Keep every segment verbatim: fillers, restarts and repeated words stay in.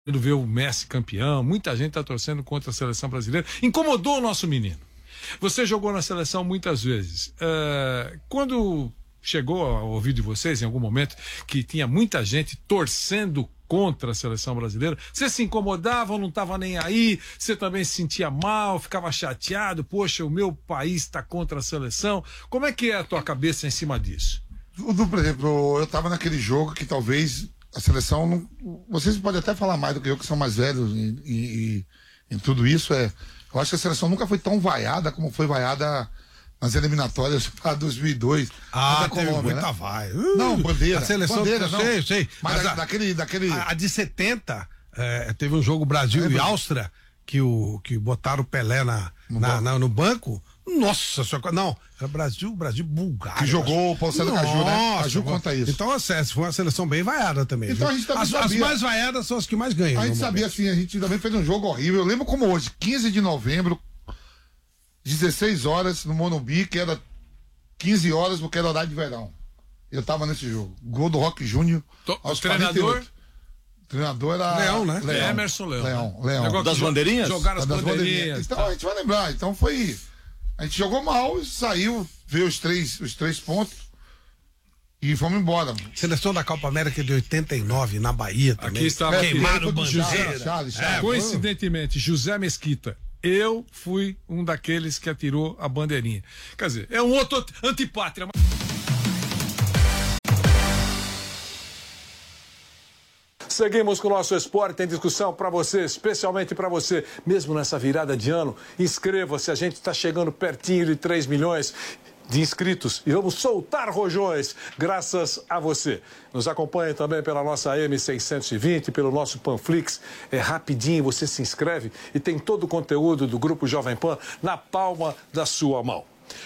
ver o Messi campeão, muita gente está torcendo contra a seleção brasileira. Incomodou o nosso menino. Você jogou na seleção muitas vezes. Uh, quando chegou ao ouvido de vocês, em algum momento, que tinha muita gente torcendo contra a seleção brasileira, você se incomodava ou não estava nem aí? Você também se sentia mal, ficava chateado? Poxa, o meu país está contra a seleção. Como é que é a tua cabeça em cima disso? Por exemplo, eu estava naquele jogo que talvez a seleção não... Vocês podem até falar mais do que eu, que são mais velhos em, em, em tudo isso. É, eu acho que a seleção nunca foi tão vaiada como foi vaiada nas eliminatórias para dois mil e dois. Ah, teve Colômbia, muita né? vai. Uh, não, bandeira. A seleção, bandeira, não. sei, sei. Mas, mas a, a, daquele, daquele... A, a de setenta, é, teve um jogo Brasil é, e Áustria, que, o, que botaram o Pelé na, no, na, banco. Na, no banco. Nossa, só, não, era Brasil, Brasil, Bulgária. Que jogou o Paulo Caju, né? Caju conta isso. Então, acesso, foi uma seleção bem vaiada também. Então, a gente também as, sabia. As mais vaiadas são as que mais ganham. A gente sabia momento. Assim, a gente também fez um jogo horrível. Eu lembro como hoje, quinze de novembro, dezesseis horas, no Morumbi, que era quinze horas, porque era horário de verão. Eu tava nesse jogo. Gol do Roque Júnior. O treinador? O treinador era... Leão, né? Leão. Emerson Leão. Leão. Leão. Das bandeirinhas? Jogaram as das bandeirinhas. bandeirinhas. Então, tá. A gente vai lembrar. Então foi... A gente jogou mal, saiu, veio os três, os três pontos e fomos embora. Seleção da Copa América de oitenta e nove, na Bahia também. Aqui estava é, queimado o José. Charles, Charles. É, coincidentemente, José Mesquita. Eu fui um daqueles que atirou a bandeirinha. Quer dizer, é um outro antipátria. Seguimos com o nosso esporte em discussão para você, especialmente para você, mesmo nessa virada de ano. Inscreva-se, a gente está chegando pertinho de três milhões de inscritos e vamos soltar rojões graças a você. Nos acompanhe também pela nossa M seiscentos e vinte, pelo nosso Panflix. É rapidinho, você se inscreve e tem todo o conteúdo do Grupo Jovem Pan na palma da sua mão.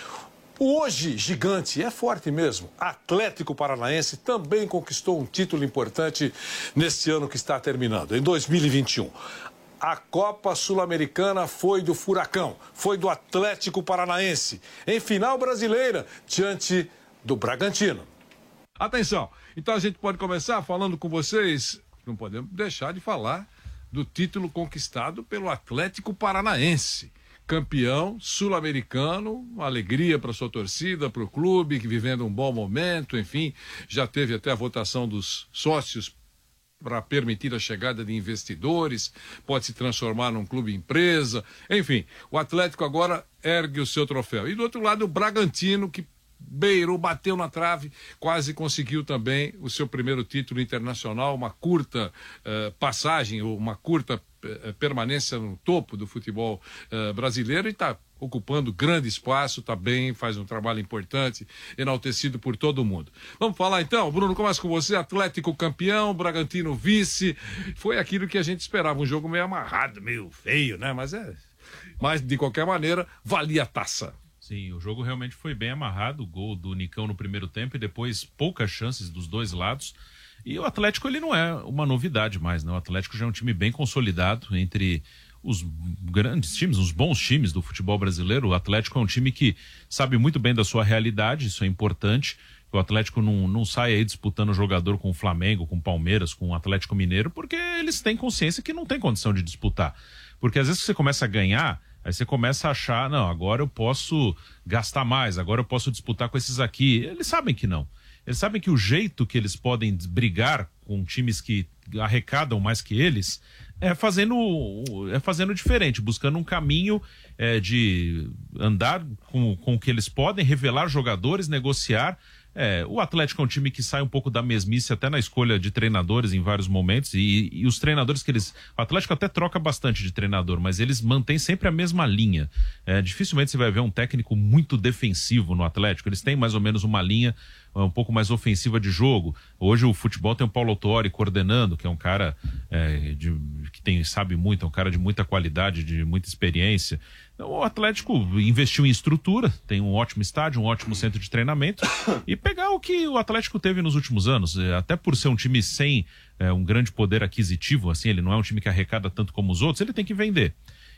O hoje gigante, é forte mesmo, Atlético Paranaense também conquistou um título importante neste ano que está terminando, em dois mil e vinte e um. A Copa Sul-Americana foi do Furacão, foi do Atlético Paranaense, em final brasileira, diante do Bragantino. Atenção, então a gente pode começar falando com vocês, não podemos deixar de falar do título conquistado pelo Atlético Paranaense. Campeão sul-americano, uma alegria para sua torcida, para o clube, que vivendo um bom momento, enfim, já teve até a votação dos sócios para permitir a chegada de investidores, pode se transformar num clube empresa, enfim, o Atlético agora ergue o seu troféu. E do outro lado o Bragantino, que beirou, bateu na trave, quase conseguiu também o seu primeiro título internacional, uma curta uh, passagem, uma curta uh, permanência no topo do futebol uh, brasileiro e está ocupando grande espaço, está bem, faz um trabalho importante, enaltecido por todo mundo. Vamos falar então, Bruno, começa com você, Atlético campeão, Bragantino vice, foi aquilo que a gente esperava, um jogo meio amarrado, meio feio, né, mas é, mas de qualquer maneira, valia a taça. Sim, o jogo realmente foi bem amarrado, o gol do Nicão no primeiro tempo e depois poucas chances dos dois lados. E o Atlético, ele não é uma novidade mais, né? O Atlético já é um time bem consolidado entre os grandes times, os bons times do futebol brasileiro. O Atlético é um time que sabe muito bem da sua realidade, isso é importante. O Atlético não, não sai aí disputando jogador com o Flamengo, com o Palmeiras, com o Atlético Mineiro, porque eles têm consciência que não tem condição de disputar. Porque às vezes que você começa a ganhar, aí você começa a achar, não, agora eu posso gastar mais, agora eu posso disputar com esses aqui. Eles sabem que não. Eles sabem que o jeito que eles podem brigar com times que arrecadam mais que eles é fazendo, é fazendo diferente, buscando um caminho é, de andar com, com o que eles podem, revelar jogadores, negociar. É, o Atlético é um time que sai um pouco da mesmice até na escolha de treinadores em vários momentos e, e os treinadores que eles... O Atlético até troca bastante de treinador, mas eles mantêm sempre a mesma linha. É, dificilmente você vai ver um técnico muito defensivo no Atlético, eles têm mais ou menos uma linha um pouco mais ofensiva de jogo. Hoje o futebol tem o Paulo Autuori coordenando, que é um cara é, de, que tem, sabe muito, é um cara de muita qualidade, de muita experiência. Então, o Atlético investiu em estrutura, tem um ótimo estádio, um ótimo centro de treinamento e pegar o que o Atlético teve nos últimos anos, até por ser um time sem é, um grande poder aquisitivo, assim, ele não é um time que arrecada tanto como os outros, ele tem que vender.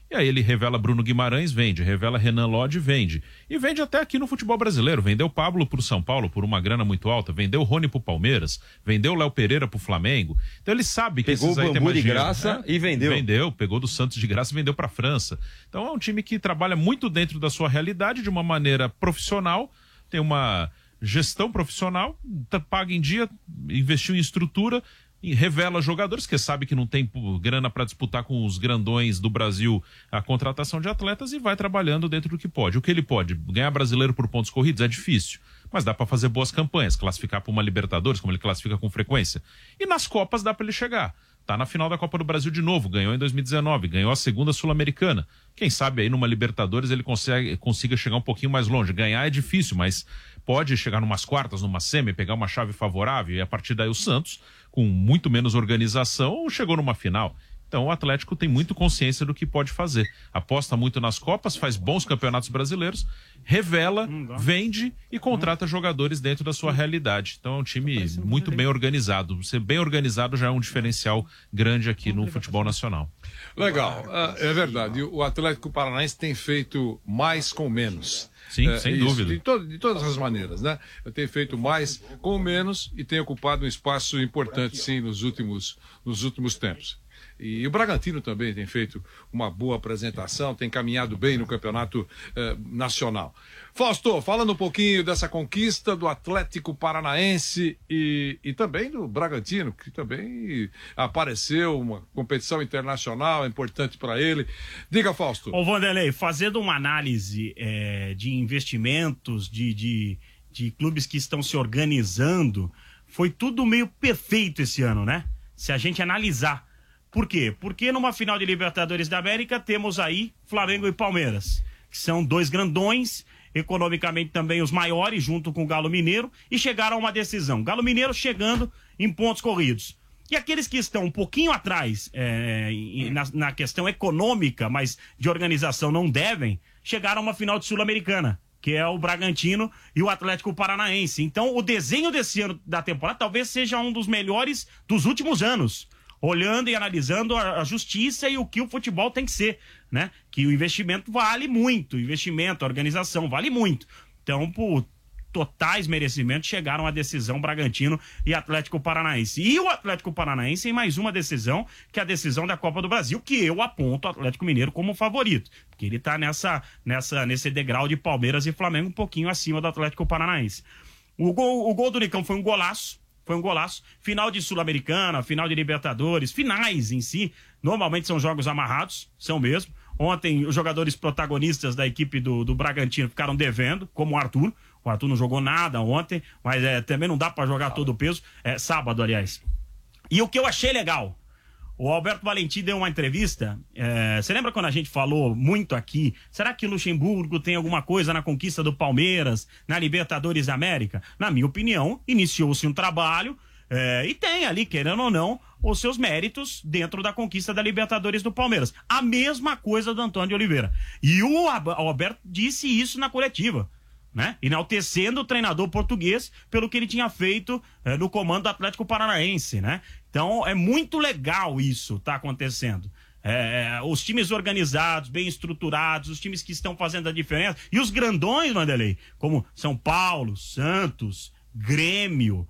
E aí ele revela Bruno Guimarães, vende, revela Renan Lodge, vende. E vende até aqui no futebol brasileiro. Vendeu Pablo pro São Paulo por uma grana muito alta, vendeu Rony pro Palmeiras, vendeu Léo Pereira pro Flamengo. Então ele sabe que pegou esses aí o tem Bambu mais de dinheiro, graça né? e vendeu. Vendeu, pegou do Santos de graça e vendeu pra França. Então é um time que trabalha muito dentro da sua realidade, de uma maneira profissional, tem uma gestão profissional, paga em dia, investiu em estrutura, e revela jogadores, que sabe que não tem grana para disputar com os grandões do Brasil a contratação de atletas, e vai trabalhando dentro do que pode. O que ele pode? Ganhar brasileiro por pontos corridos é difícil, mas dá para fazer boas campanhas, classificar para uma Libertadores, como ele classifica com frequência. E nas Copas dá para ele chegar. Tá na final da Copa do Brasil de novo, ganhou em dois mil e dezenove, ganhou a segunda Sul-Americana. Quem sabe aí numa Libertadores ele consegue, consiga chegar um pouquinho mais longe. Ganhar é difícil, mas pode chegar numas quartas, numa semi, pegar uma chave favorável, e a partir daí o Santos, com muito menos organização, chegou numa final. Então o Atlético tem muito consciência do que pode fazer. Aposta muito nas Copas, faz bons campeonatos brasileiros, revela, vende e contrata jogadores dentro da sua realidade. Então é um time muito bem organizado. Ser bem organizado já é um diferencial grande aqui no futebol nacional. Legal, é verdade. O Atlético Paranaense tem feito mais com menos. Sim, é, sem isso, dúvida. De, to de todas as maneiras, né? Tem feito mais com menos e tem ocupado um espaço importante, sim, nos últimos, nos últimos tempos. E o Bragantino também tem feito uma boa apresentação, tem caminhado bem no campeonato eh, nacional. Fausto, falando um pouquinho dessa conquista do Atlético Paranaense e, e também do Bragantino, que também apareceu, uma competição internacional importante para ele. Diga, Fausto. Ô, Vanderlei, fazendo uma análise é, de investimentos, de, de, de clubes que estão se organizando, foi tudo meio perfeito esse ano, né? Se a gente analisar. Por quê? Porque numa final de Libertadores da América temos aí Flamengo e Palmeiras, que são dois grandões, economicamente também os maiores, junto com o Galo Mineiro, e chegaram a uma decisão. Galo Mineiro chegando em pontos corridos. E aqueles que estão um pouquinho atrás é, na, na questão econômica, mas de organização não devem, chegaram a uma final de Sul-Americana, que é o Bragantino e o Atlético Paranaense. Então o desenho desse ano da temporada talvez seja um dos melhores dos últimos anos, olhando e analisando a, a justiça e o que o futebol tem que ser, né? Que o investimento vale muito, o investimento, a organização vale muito. Então, por totais merecimentos, chegaram à decisão Bragantino e Atlético Paranaense. E o Atlético Paranaense em mais uma decisão, que é a decisão da Copa do Brasil, que eu aponto o Atlético Mineiro como favorito, porque ele tá nessa, nessa, nesse degrau de Palmeiras e Flamengo um pouquinho acima do Atlético Paranaense. O gol, o gol do Nicão foi um golaço, Foi um golaço. Final de Sul-Americana, final de Libertadores, finais em si, normalmente são jogos amarrados, são mesmo. Ontem, os jogadores protagonistas da equipe do, do Bragantino ficaram devendo, como o Arthur. O Arthur não jogou nada ontem, mas é, também não dá pra jogar todo o peso. É sábado, aliás. E o que eu achei legal, o Alberto Valentim deu uma entrevista. É, você lembra quando a gente falou muito aqui? Será que Luxemburgo tem alguma coisa na conquista do Palmeiras, na Libertadores da América? Na minha opinião, iniciou-se um trabalho é, e tem ali, querendo ou não, os seus méritos dentro da conquista da Libertadores do Palmeiras. A mesma coisa do Antônio de Oliveira. E o Alberto disse isso na coletiva, né? Enaltecendo o treinador português pelo que ele tinha feito é, no comando do Atlético Paranaense, né? Então é muito legal isso tá acontecendo. É, os times organizados, bem estruturados, os times que estão fazendo a diferença. E os grandões, Vanderlei, como São Paulo, Santos, Grêmio.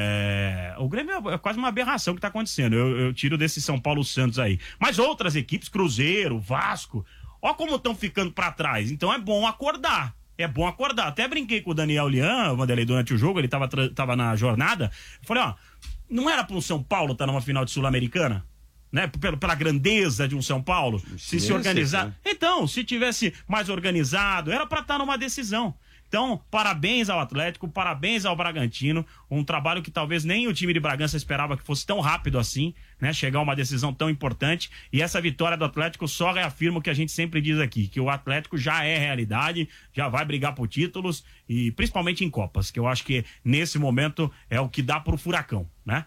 É... O Grêmio é quase uma aberração que tá acontecendo. Eu, eu tiro desse São Paulo Santos aí. Mas outras equipes, Cruzeiro, Vasco, ó como estão ficando para trás. Então é bom acordar. É bom acordar. Até brinquei com o Daniel Lian, Vanderlei, durante o jogo, ele tava, tava na jornada. Falei, ó, não era para um São Paulo estar tá numa final de Sul-Americana? Né? Pela, pela grandeza de um São Paulo? Se se organizar. Né? Então, se tivesse mais organizado, era para estar tá numa decisão. Então, parabéns ao Atlético, parabéns ao Bragantino, um trabalho que talvez nem o time de Bragança esperava que fosse tão rápido assim, né? Chegar a uma decisão tão importante, e essa vitória do Atlético só reafirma o que a gente sempre diz aqui, que o Atlético já é realidade, já vai brigar por títulos, e principalmente em Copas, que eu acho que nesse momento é o que dá pro Furacão, né?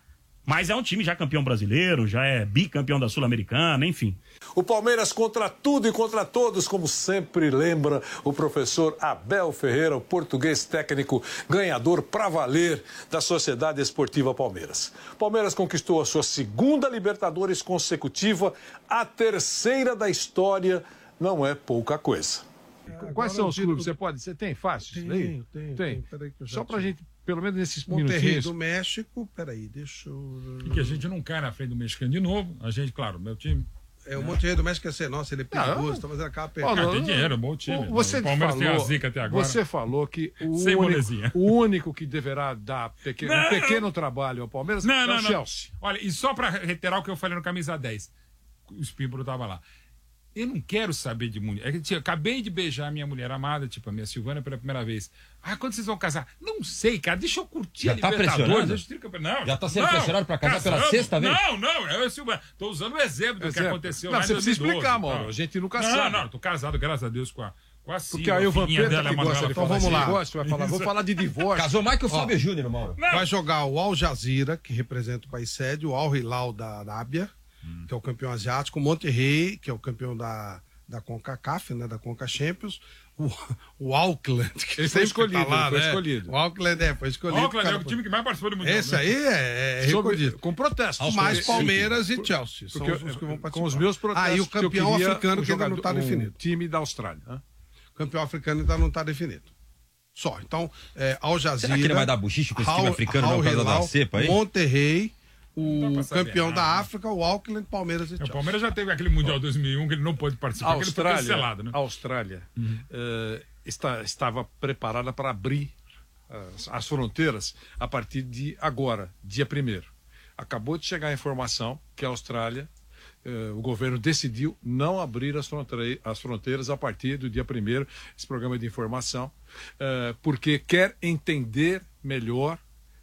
Mas é um time já campeão brasileiro, já é bicampeão da Sul-Americana, enfim. O Palmeiras contra tudo e contra todos, como sempre lembra o professor Abel Ferreira, o português técnico ganhador pra valer da Sociedade Esportiva Palmeiras. Palmeiras conquistou a sua segunda Libertadores consecutiva, a terceira da história, não é pouca coisa. Agora Quais são os tiro... clubes? Você pode? Você tem fácil? Tenho, Tem. tenho, tem. tenho. Só pra gente, pelo menos nesses Monterrey minutinhos. do México, peraí, deixa eu... Porque a gente não cai na frente do mexicano de novo. A gente, claro, meu time... É, o Monterrey do México é ser, nossa, ele é perigoso, tá fazendo aquela perda. Ah, tem dinheiro, é bom time. Você o Palmeiras falou, tem a zica até agora. Você falou que o, Sem único, molezinha. o único que deverá dar pequeno, um pequeno trabalho ao Palmeiras Não, é não, o não. Chelsea. Olha, e só pra reiterar o que eu falei no Camisa dez. O Espímbolo tava lá. Eu não quero saber de mulher. É que, eu acabei de beijar a minha mulher amada, tipo a minha Silvana, pela primeira vez. Ah, quando vocês vão casar? Não sei, cara. Deixa eu curtir Já a tá Libertadores. pressionando? Deixa eu... Não, Já tá sendo não, pressionado pra casar pela casamos. sexta vez? Não, não. Eu, Silvana, tô usando o exemplo do que Exemplo. aconteceu Não, lá em você precisa dois mil e doze, explicar, Mauro. tá? A gente nunca não, sabe. Não, não. Tô casado, graças a Deus, com a, com a Silvia. Porque aí o filhinha Vampeta dela, que a Manuela, gosta de fala falar de assim. divórcio, vai falar, vou falar de divórcio. Casou mais que o Fábio Júnior, Mauro. Vai jogar o Al Jazeera, que representa o país sede, o Al Hilal da Arábia, hum. que é o campeão asiático, o Monterrey, que é o campeão da, da CONCACAF, né, da Conca Champions, o, o Auckland, que ele foi escolhido, tá lá, ele foi né? escolhido. O Auckland é, foi escolhido. O Auckland cara, é o time que mais participou do Mundial. esse né? aí é, é Sobre, recordido. com protestos. Mais Porque- Palmeiras e Chelsea. São Porque, os, os que vão participar. com os meus protestos. Ah, e o que eu campeão queria africano um que ainda não está jogador- definido. Um time da Austrália. Né? O campeão africano ainda não está definido. Só. Então, é, Al Jazeera. Será que ele vai dar buchiche com esse time Al- africano Al por causa da Hilal, cepa aí? Monterrey, o Não dá pra saber campeão nada, da né? África, o Auckland, Palmeiras e O Chelsea. Palmeiras já teve aquele Mundial dois mil e um que ele não pôde participar, A porque ele foi Austrália, cancelado, né? a Austrália eh, está, estava preparada para abrir as, as fronteiras a partir de agora, dia primeiro. Acabou de chegar a informação que a Austrália, eh, o governo decidiu não abrir as, fronte- as fronteiras a partir do dia primeiro, esse programa de informação, eh, porque quer entender melhor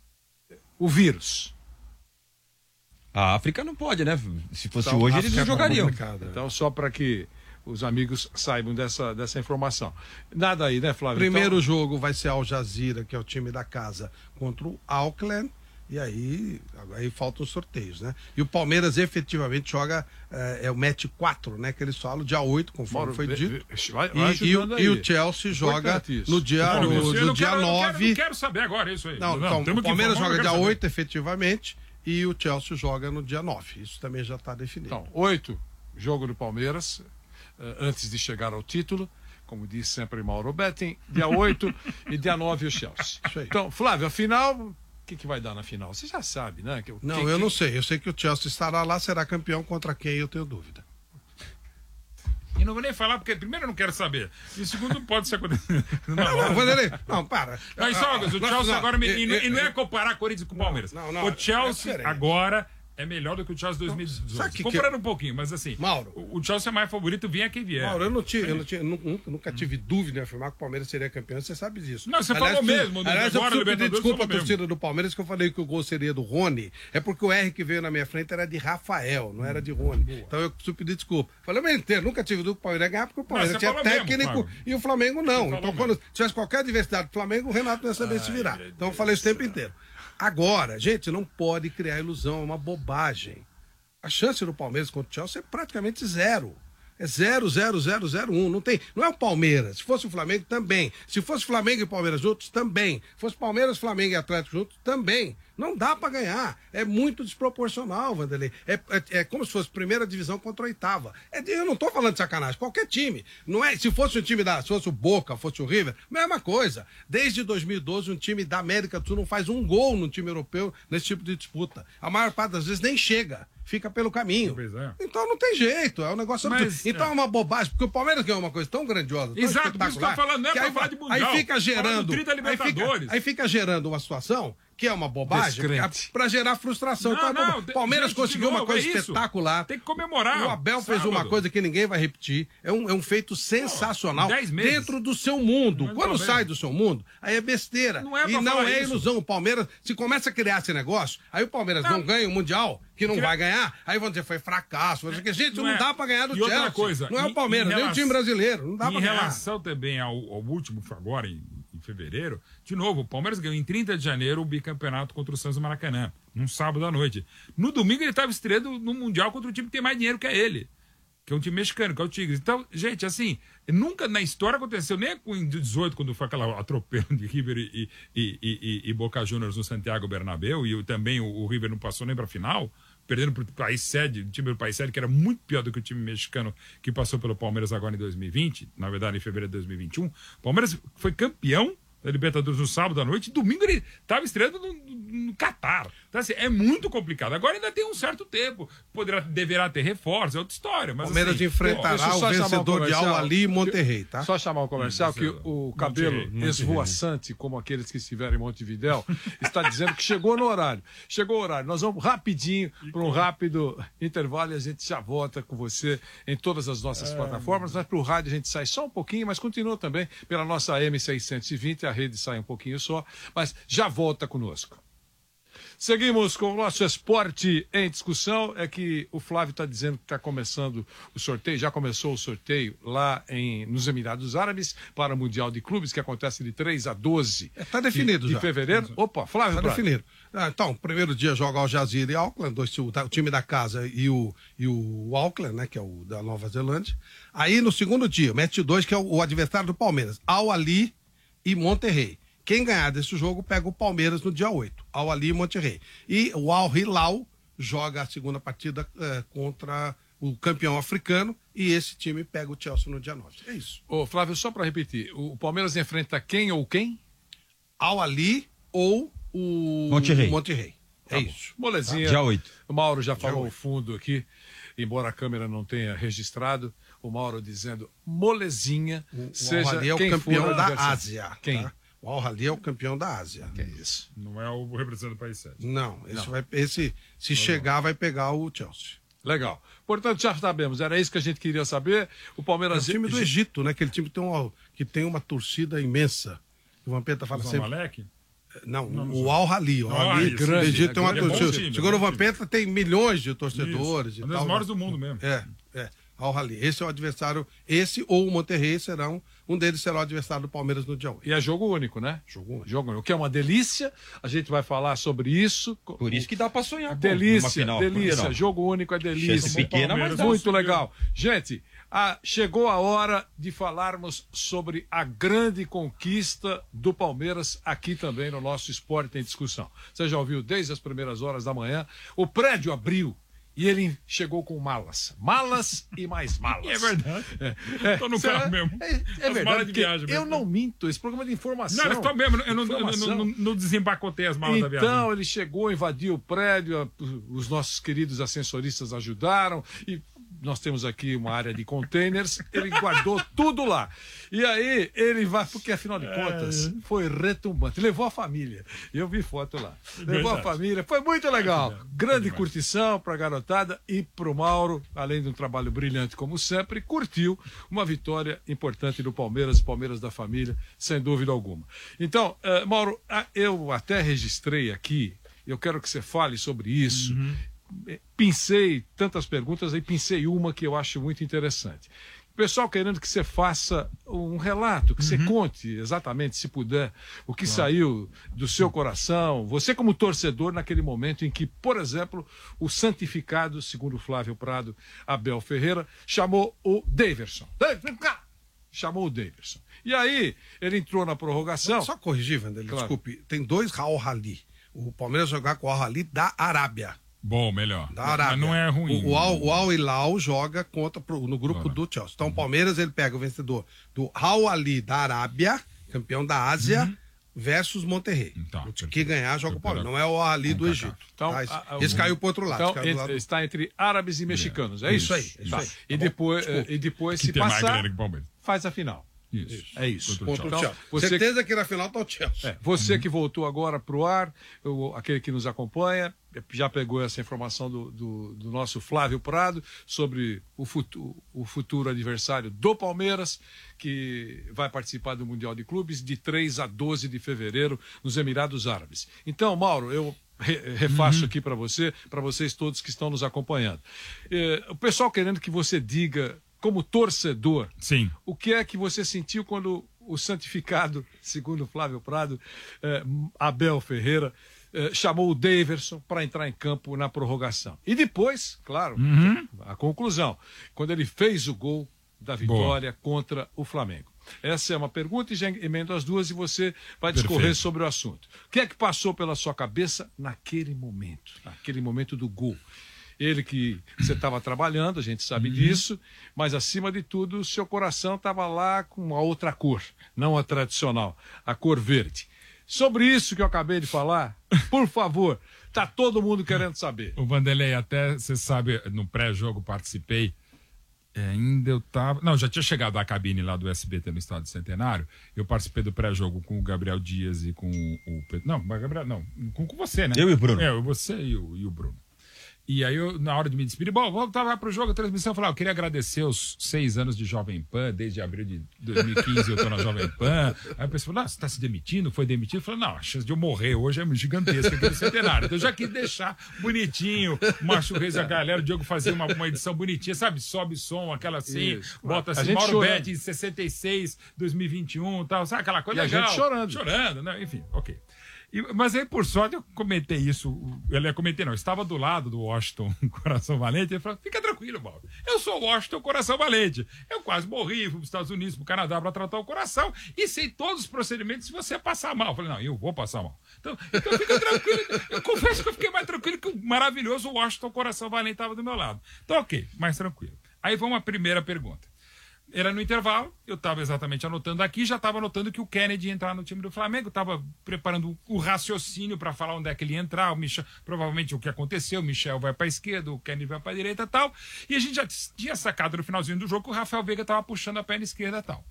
o vírus. A África não pode, né? Se fosse Então, hoje, a eles África não é jogariam. complicada. Então, só para que os amigos saibam dessa, dessa informação. Nada aí, né, Flávio? Primeiro Então, jogo vai ser Al Jazeera, que é o time da casa, contra o Auckland. E aí, aí faltam os sorteios, né? E o Palmeiras efetivamente joga, é, é o match quatro, né? Que eles falam, dia oito, conforme Mauro, foi vê- dito. vê- vai- E, vai e ajudando o, aí. e o Chelsea joga Importante isso. no dia, Não, no, eu no não dia quero- eu não quero- nove. Não quero saber agora isso aí. Não, então, temos o que Palmeiras informar, joga eu dia quero oito, efetivamente, e o Chelsea joga no dia nove. Isso também já está definido. Então, oito, jogo do Palmeiras, eh, antes de chegar ao título, como diz sempre Mauro Betting, dia oito e dia nove o Chelsea. Isso aí. Então, Flávio, afinal, o que, que vai dar na final? Você já sabe, né? Que, Não, quem- eu quem- não sei. Eu sei que o Chelsea estará lá, será campeão contra quem eu tenho dúvida. E não vou nem falar, porque primeiro eu não quero saber. E segundo, pode ser acontecer. Não, não, Vanderlei, não, para. Mas só uma coisa, o Não, Chelsea não, agora. me- e- E, e e- não é comparar Corinthians com o Palmeiras. não, não, o é Chelsea diferente. agora é melhor do que o Chelsea dois mil e sabe dezoito. que Comparando que- um pouquinho, mas assim. Mauro. O, o Chelsea é mais favorito, vinha quem vier. Mauro, eu não tive, eu não tive, nu- nunca, nunca tive dúvida em afirmar que o Palmeiras seria campeão, você sabe disso. Não, você falou eu preciso- mesmo, no- Aliás, eu agora, preciso pedir Libertadores, desculpa à falou mesmo. torcida do Palmeiras que eu falei que o gol seria do Rony, é porque o R que veio na minha frente era de Rafael, não era de Rony. Então eu preciso pedir desculpa. Falei o mês inteiro, nunca tive dúvida que o Palmeiras ia ganhar, porque o Palmeiras você tinha falou mesmo, técnico Fábio. e o Flamengo não. Você Então falou quando tivesse qualquer adversidade do Flamengo, o Renato não ia saber se virar. Então eu falei isso o tempo inteiro. Agora, gente, não pode criar ilusão, é uma bobagem. A chance do Palmeiras contra o Chelsea é praticamente zero. É zero, zero, zero, zero, um. Não tem. Não é o Palmeiras. Se fosse o Flamengo, também. Se fosse Flamengo e Palmeiras juntos, também. Se fosse Palmeiras, Flamengo e Atlético juntos, também. Não dá pra ganhar. É muito desproporcional, Vanderlei. É, é, é como se fosse primeira divisão contra a oitava. É, eu não tô falando de sacanagem. Qualquer time. Não é, se fosse o time da. Se fosse o Boca, fosse o River, mesma coisa. Desde dois mil e doze, um time da América do Sul não faz um gol no time europeu nesse tipo de disputa. A maior parte das vezes nem chega. Fica pelo caminho. Pois é. Então não tem jeito, é um negócio Mas, absurdo. Então é. uma bobagem, porque o Palmeiras ganhou uma coisa tão grandiosa, tão Exato, por isso que eu tô espetacular, falando, não é que pra aí, falar de Mundial, aí fica falando gerando, trinta aí fica, Libertadores. aí fica gerando uma situação que é uma bobagem Descrente. para gerar frustração. Não, então, é não, bobo- Palmeiras gente, de conseguiu uma novo, coisa é isso. espetacular. Tem que comemorar. O Abel fez Sábado. uma coisa que ninguém vai repetir. É um, é um feito sensacional dez meses. dentro do seu mundo. Mas Quando Palmeiras- sai do seu mundo, aí é besteira. Não é e pra não falar é isso. ilusão. O Palmeiras, se começa a criar esse negócio, aí o Palmeiras não, Não. ganha o Mundial, que não Queria- vai ganhar, aí vão dizer foi fracasso. Vai dizer que, gente, Não não, é. dá pra ganhar do E outra Chelsea. coisa, não é em- o Palmeiras, em nem o relação- time brasileiro. Não dá Em pra ganhar. relação também ao, ao último, que foi agora, em, em em fevereiro, de novo, o Palmeiras ganhou em trinta de janeiro o bicampeonato contra o Santos do Maracanã, num sábado à noite. No domingo ele estava estreando no Mundial contra o time que tem mais dinheiro que é ele, que é um time mexicano, que é o Tigres. Então, gente, assim, nunca na história aconteceu, nem em dezoito, quando foi aquela atropelo de River e, e, e, e, e Boca Juniors no Santiago Bernabéu, e também o, o River não passou nem para a final, perdendo para o país sede, o time do país sede, que era muito pior do que o time mexicano que passou pelo Palmeiras agora em dois mil e vinte, na verdade em fevereiro de dois mil e vinte e um. O Palmeiras foi campeão da Libertadores no sábado à noite, e domingo ele estava estreando no, no Catar. Então, assim, é muito complicado. Agora ainda tem um certo tempo. Poderá, deverá ter reforço, é outra história. Mas, Palmeiras assim, enfrentará o vencedor de Al-Ahly e Monterrey, tá? Só chamar o comercial que o, o cabelo Monterrey, esvoaçante, como aqueles que estiveram em Montevidéu, está dizendo que chegou no horário. Chegou o horário. Nós vamos rapidinho para um rápido intervalo e a gente já volta com você em todas as nossas é... plataformas. Mas para o rádio a gente sai só um pouquinho, mas continua também pela nossa M seiscentos e vinte. A rede sai um pouquinho só, mas já volta conosco. Seguimos com o nosso esporte em discussão. É que o Flávio está dizendo que está começando o sorteio, já começou o sorteio lá em, nos Emirados Árabes para o Mundial de Clubes, que acontece de três a doze Está definido de, já. de fevereiro. Opa, Flávio. Está definido. Ah, então, primeiro dia joga Al Jazeera e Auckland, dois, o, o time da casa e o, e o Auckland, né, que é o da Nova Zelândia. Aí no segundo dia, match dois, que é o, o adversário do Palmeiras, Al-Ahly e Monterrey. Quem ganhar desse jogo pega o Palmeiras no dia oito, Al-Ahly e Monterrey. E o Al-Hilal joga a segunda partida é, contra o campeão africano e esse time pega o Chelsea no dia nove. É isso. Ô, Flávio, só para repetir, o Palmeiras enfrenta quem ou quem? Al-Ahly ou o Monterrey. Monterrey. É Tá isso. Molezinha. Dia oito. O Mauro já falou o oito. fundo aqui, embora a câmera não tenha registrado. O Mauro dizendo molezinha, O, seja o Al-Ahly é o quem campeão for o da adversário. Ásia. Quem? Tá? O Al-Ahly é o campeão da Ásia. Que é isso. Não é o representante do país sede. Não, esse, Não. Vai, esse se chegar vai pegar o Chelsea. Legal. Portanto, já sabemos, era isso que a gente queria saber. O É Palmeiras... o time do Egito, né? Aquele time que tem uma, que tem uma torcida imensa. O Vampeta fala O sempre. Zamalek? Não, Não, não o sei. Al-Ahly. O Ah, Al-Ahly, isso, o grande, Egito é tem uma grande, é bom torcida. time, Segundo o bom Vampeta, tem milhões de torcedores Isso. e Um dos tal. maiores do mundo mesmo. É, é. Al-Ahly. Esse é o adversário. Esse ou o Monterrey serão. Um deles será o adversário do Palmeiras no dia oito. E é jogo único, né? Jogo único. Jogo único, que é uma delícia. A gente vai falar sobre isso. Por isso que dá pra sonhar. pô, numa Delícia, final. Por que delícia. não? Jogo único é delícia. Chance pequena, mas dá. Muito legal. Gente, ah, chegou a hora de falarmos sobre a grande conquista do Palmeiras aqui também no nosso Esporte em Discussão. Você já ouviu desde as primeiras horas da manhã. O prédio abriu. E ele chegou com malas. Malas e mais malas. É verdade. É, Tô no cê- carro mesmo. É, é As verdade. malas de porque viagem eu mesmo. não minto. Esse programa é de informação. Não, eu tô mesmo. Eu não, eu não, Informação. não, não desempacotei as malas da viagem. Então ele chegou, invadiu o prédio, a- os nossos queridos ascensoristas ajudaram e nós temos aqui uma área de containers, ele guardou tudo lá. E aí ele vai, porque afinal de contas foi retumbante, levou a família. Eu vi foto lá. Levou a Verdade. família, foi muito legal. Grande curtição para a garotada e para o Mauro, além de um trabalho brilhante como sempre, curtiu uma vitória importante do Palmeiras, Palmeiras da família, sem dúvida alguma. Então, eh, Mauro, ah, eu até registrei aqui, eu quero que você fale sobre isso. Pincei tantas perguntas e pincei uma que eu acho muito interessante. O pessoal querendo que você faça um relato, que você conte exatamente, se puder, o que saiu do seu coração, você como torcedor naquele momento em que, por exemplo, o santificado, segundo o Flávio Prado, Abel Ferreira, chamou o Daverson. Daverson, vem cá! Chamou o Daverson. E aí, ele entrou na prorrogação. Só corrigir, Vanderlei, Claro. desculpe. Tem dois Al-Ahly. O Palmeiras jogar com o Al-Ahly da Arábia. Bom, melhor. Da Arábia. Mas não é ruim. O, o, Al, o Al-Hilal joga contra, pro- no grupo Claro. do Chelsea. Então o Palmeiras ele pega o vencedor do Al-Ahly da Arábia, campeão da Ásia, versus Monterrey. Tá, o que perfeito. ganhar joga o Palmeiras. Não é o Al-Ahly do Vamos cá, Egito. Então, Tá? Esse, a- a- esse caiu pro outro lado. Então, esse caiu do entre- lado- está entre árabes e mexicanos, é isso? Isso aí, isso Tá. aí. E, Tá bom? depois, Desculpa. e depois, Que se tem mais passar, grana que o Palmeiras. faz a final. Isso. É isso. Contra o Contra o Então, Chelsea. você- Certeza que na final tá o Chelsea. É, você que voltou agora para o ar, o- aquele que nos acompanha, já pegou essa informação do, do, do nosso Flávio Prado sobre o, futu, o futuro adversário do Palmeiras, que vai participar do Mundial de Clubes de três a doze de fevereiro nos Emirados Árabes. Então, Mauro, eu re- refaço aqui para você, para vocês todos que estão nos acompanhando. Eh, o pessoal querendo que você diga, como torcedor, Sim. o que é que você sentiu quando o santificado, segundo Flávio Prado, eh, Abel Ferreira, eh, chamou o Daverson para entrar em campo na prorrogação. E depois, claro, uhum. a conclusão, quando ele fez o gol da vitória Boa. contra o Flamengo. Essa é uma pergunta e já emendo as duas e você vai discorrer Perfeito. sobre o assunto. O que é que passou pela sua cabeça naquele momento, naquele momento do gol? Ele que você estava trabalhando, a gente sabe uhum. disso, mas acima de tudo o seu coração estava lá com uma outra cor, não a tradicional, a cor verde. Sobre isso que eu acabei de falar, por favor, tá todo mundo querendo saber. O Vanderlei, até você sabe, no pré-jogo participei, é, ainda eu tava... Não, já tinha chegado à cabine lá do S B T no Estádio Centenário, eu participei do pré-jogo com o Gabriel Dias e com o Pedro... Não, Gabriel, não, com, com você, né? Eu e o Bruno. É, você e o, e o Bruno. E aí, eu, na hora de me despedir, bom, vamos voltar para o jogo, a transmissão, eu falei, ah, eu queria agradecer os seis anos de Jovem Pan, desde abril de dois mil e quinze eu estou na Jovem Pan. Aí a pessoa falou, ah, você está se demitindo? Foi demitido? Eu falei, não, a chance de eu morrer hoje é gigantesca aqui no Centenário. Então eu já quis deixar bonitinho, Márcio Reis e a galera, o Diogo fazia uma, uma edição bonitinha, sabe? Sobe som, aquela assim, Isso. bota assim, Mauro Betti em sessenta e seis, dois mil e vinte e um, tal, sabe? Aquela coisa e legal. A gente chorando. Chorando, né? Enfim, ok. E, mas aí, por sorte, eu comentei isso. Eu, eu comentei, não, eu estava do lado do Washington Coração Valente. Ele falou: fica tranquilo, Paulo. Eu sou o Washington Coração Valente. Eu quase morri, fui para os Estados Unidos, para o Canadá, para tratar o coração. E sei todos os procedimentos se você passar mal. Eu falei: não, eu vou passar mal. Então, então fica tranquilo. Eu confesso que eu fiquei mais tranquilo que o maravilhoso Washington Coração Valente estava do meu lado. Então, ok, mais tranquilo. Aí vamos à primeira pergunta. Era no intervalo, eu estava exatamente anotando aqui, já estava anotando que o Kennedy ia entrar no time do Flamengo, estava preparando o raciocínio para falar onde é que ele ia entrar, o Michel, provavelmente o que aconteceu, o Michel vai para a esquerda, o Kennedy vai para a direita e tal, e a gente já tinha sacado no finalzinho do jogo que o Rafael Veiga estava puxando a perna esquerda e tal.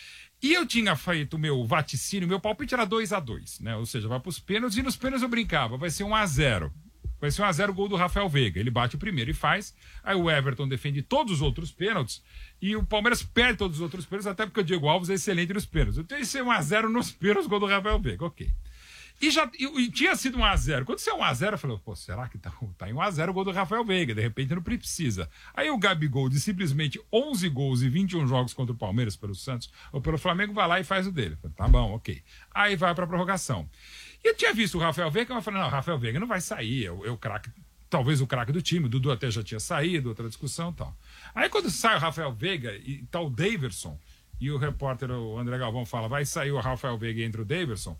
E eu tinha feito o meu vaticínio, meu palpite era dois a dois, né? Ou seja, vai para os pênaltis, e nos pênaltis eu brincava, vai ser um a zero. Vai ser um a zero gol do Rafael Veiga. Ele bate o primeiro e faz. Aí o Everton defende todos os outros pênaltis. E o Palmeiras perde todos os outros pênaltis, até porque o Diego Alves é excelente nos pênaltis. Então ia ser um a zero nos pênaltis, gol do Rafael Veiga. Ok. E, já, e, e tinha sido um a zero. Quando saiu um a zero, eu falei, pô, será que tá, tá em um a zero o gol do Rafael Veiga? De repente não precisa. Aí o Gabigol, de simplesmente onze gols e vinte e um jogos contra o Palmeiras, pelo Santos, ou pelo Flamengo, vai lá e faz o dele. Eu falei, tá bom, ok. Aí vai pra prorrogação. E eu tinha visto o Rafael Veiga, mas eu falei, não, o Rafael Veiga não vai sair, é o, é o craque, talvez o craque do time, o Dudu até já tinha saído, outra discussão e tal. Aí quando sai o Rafael Veiga e tá o Daverson, e o repórter, o André Galvão, fala, vai sair o Rafael Veiga e entra o Daverson,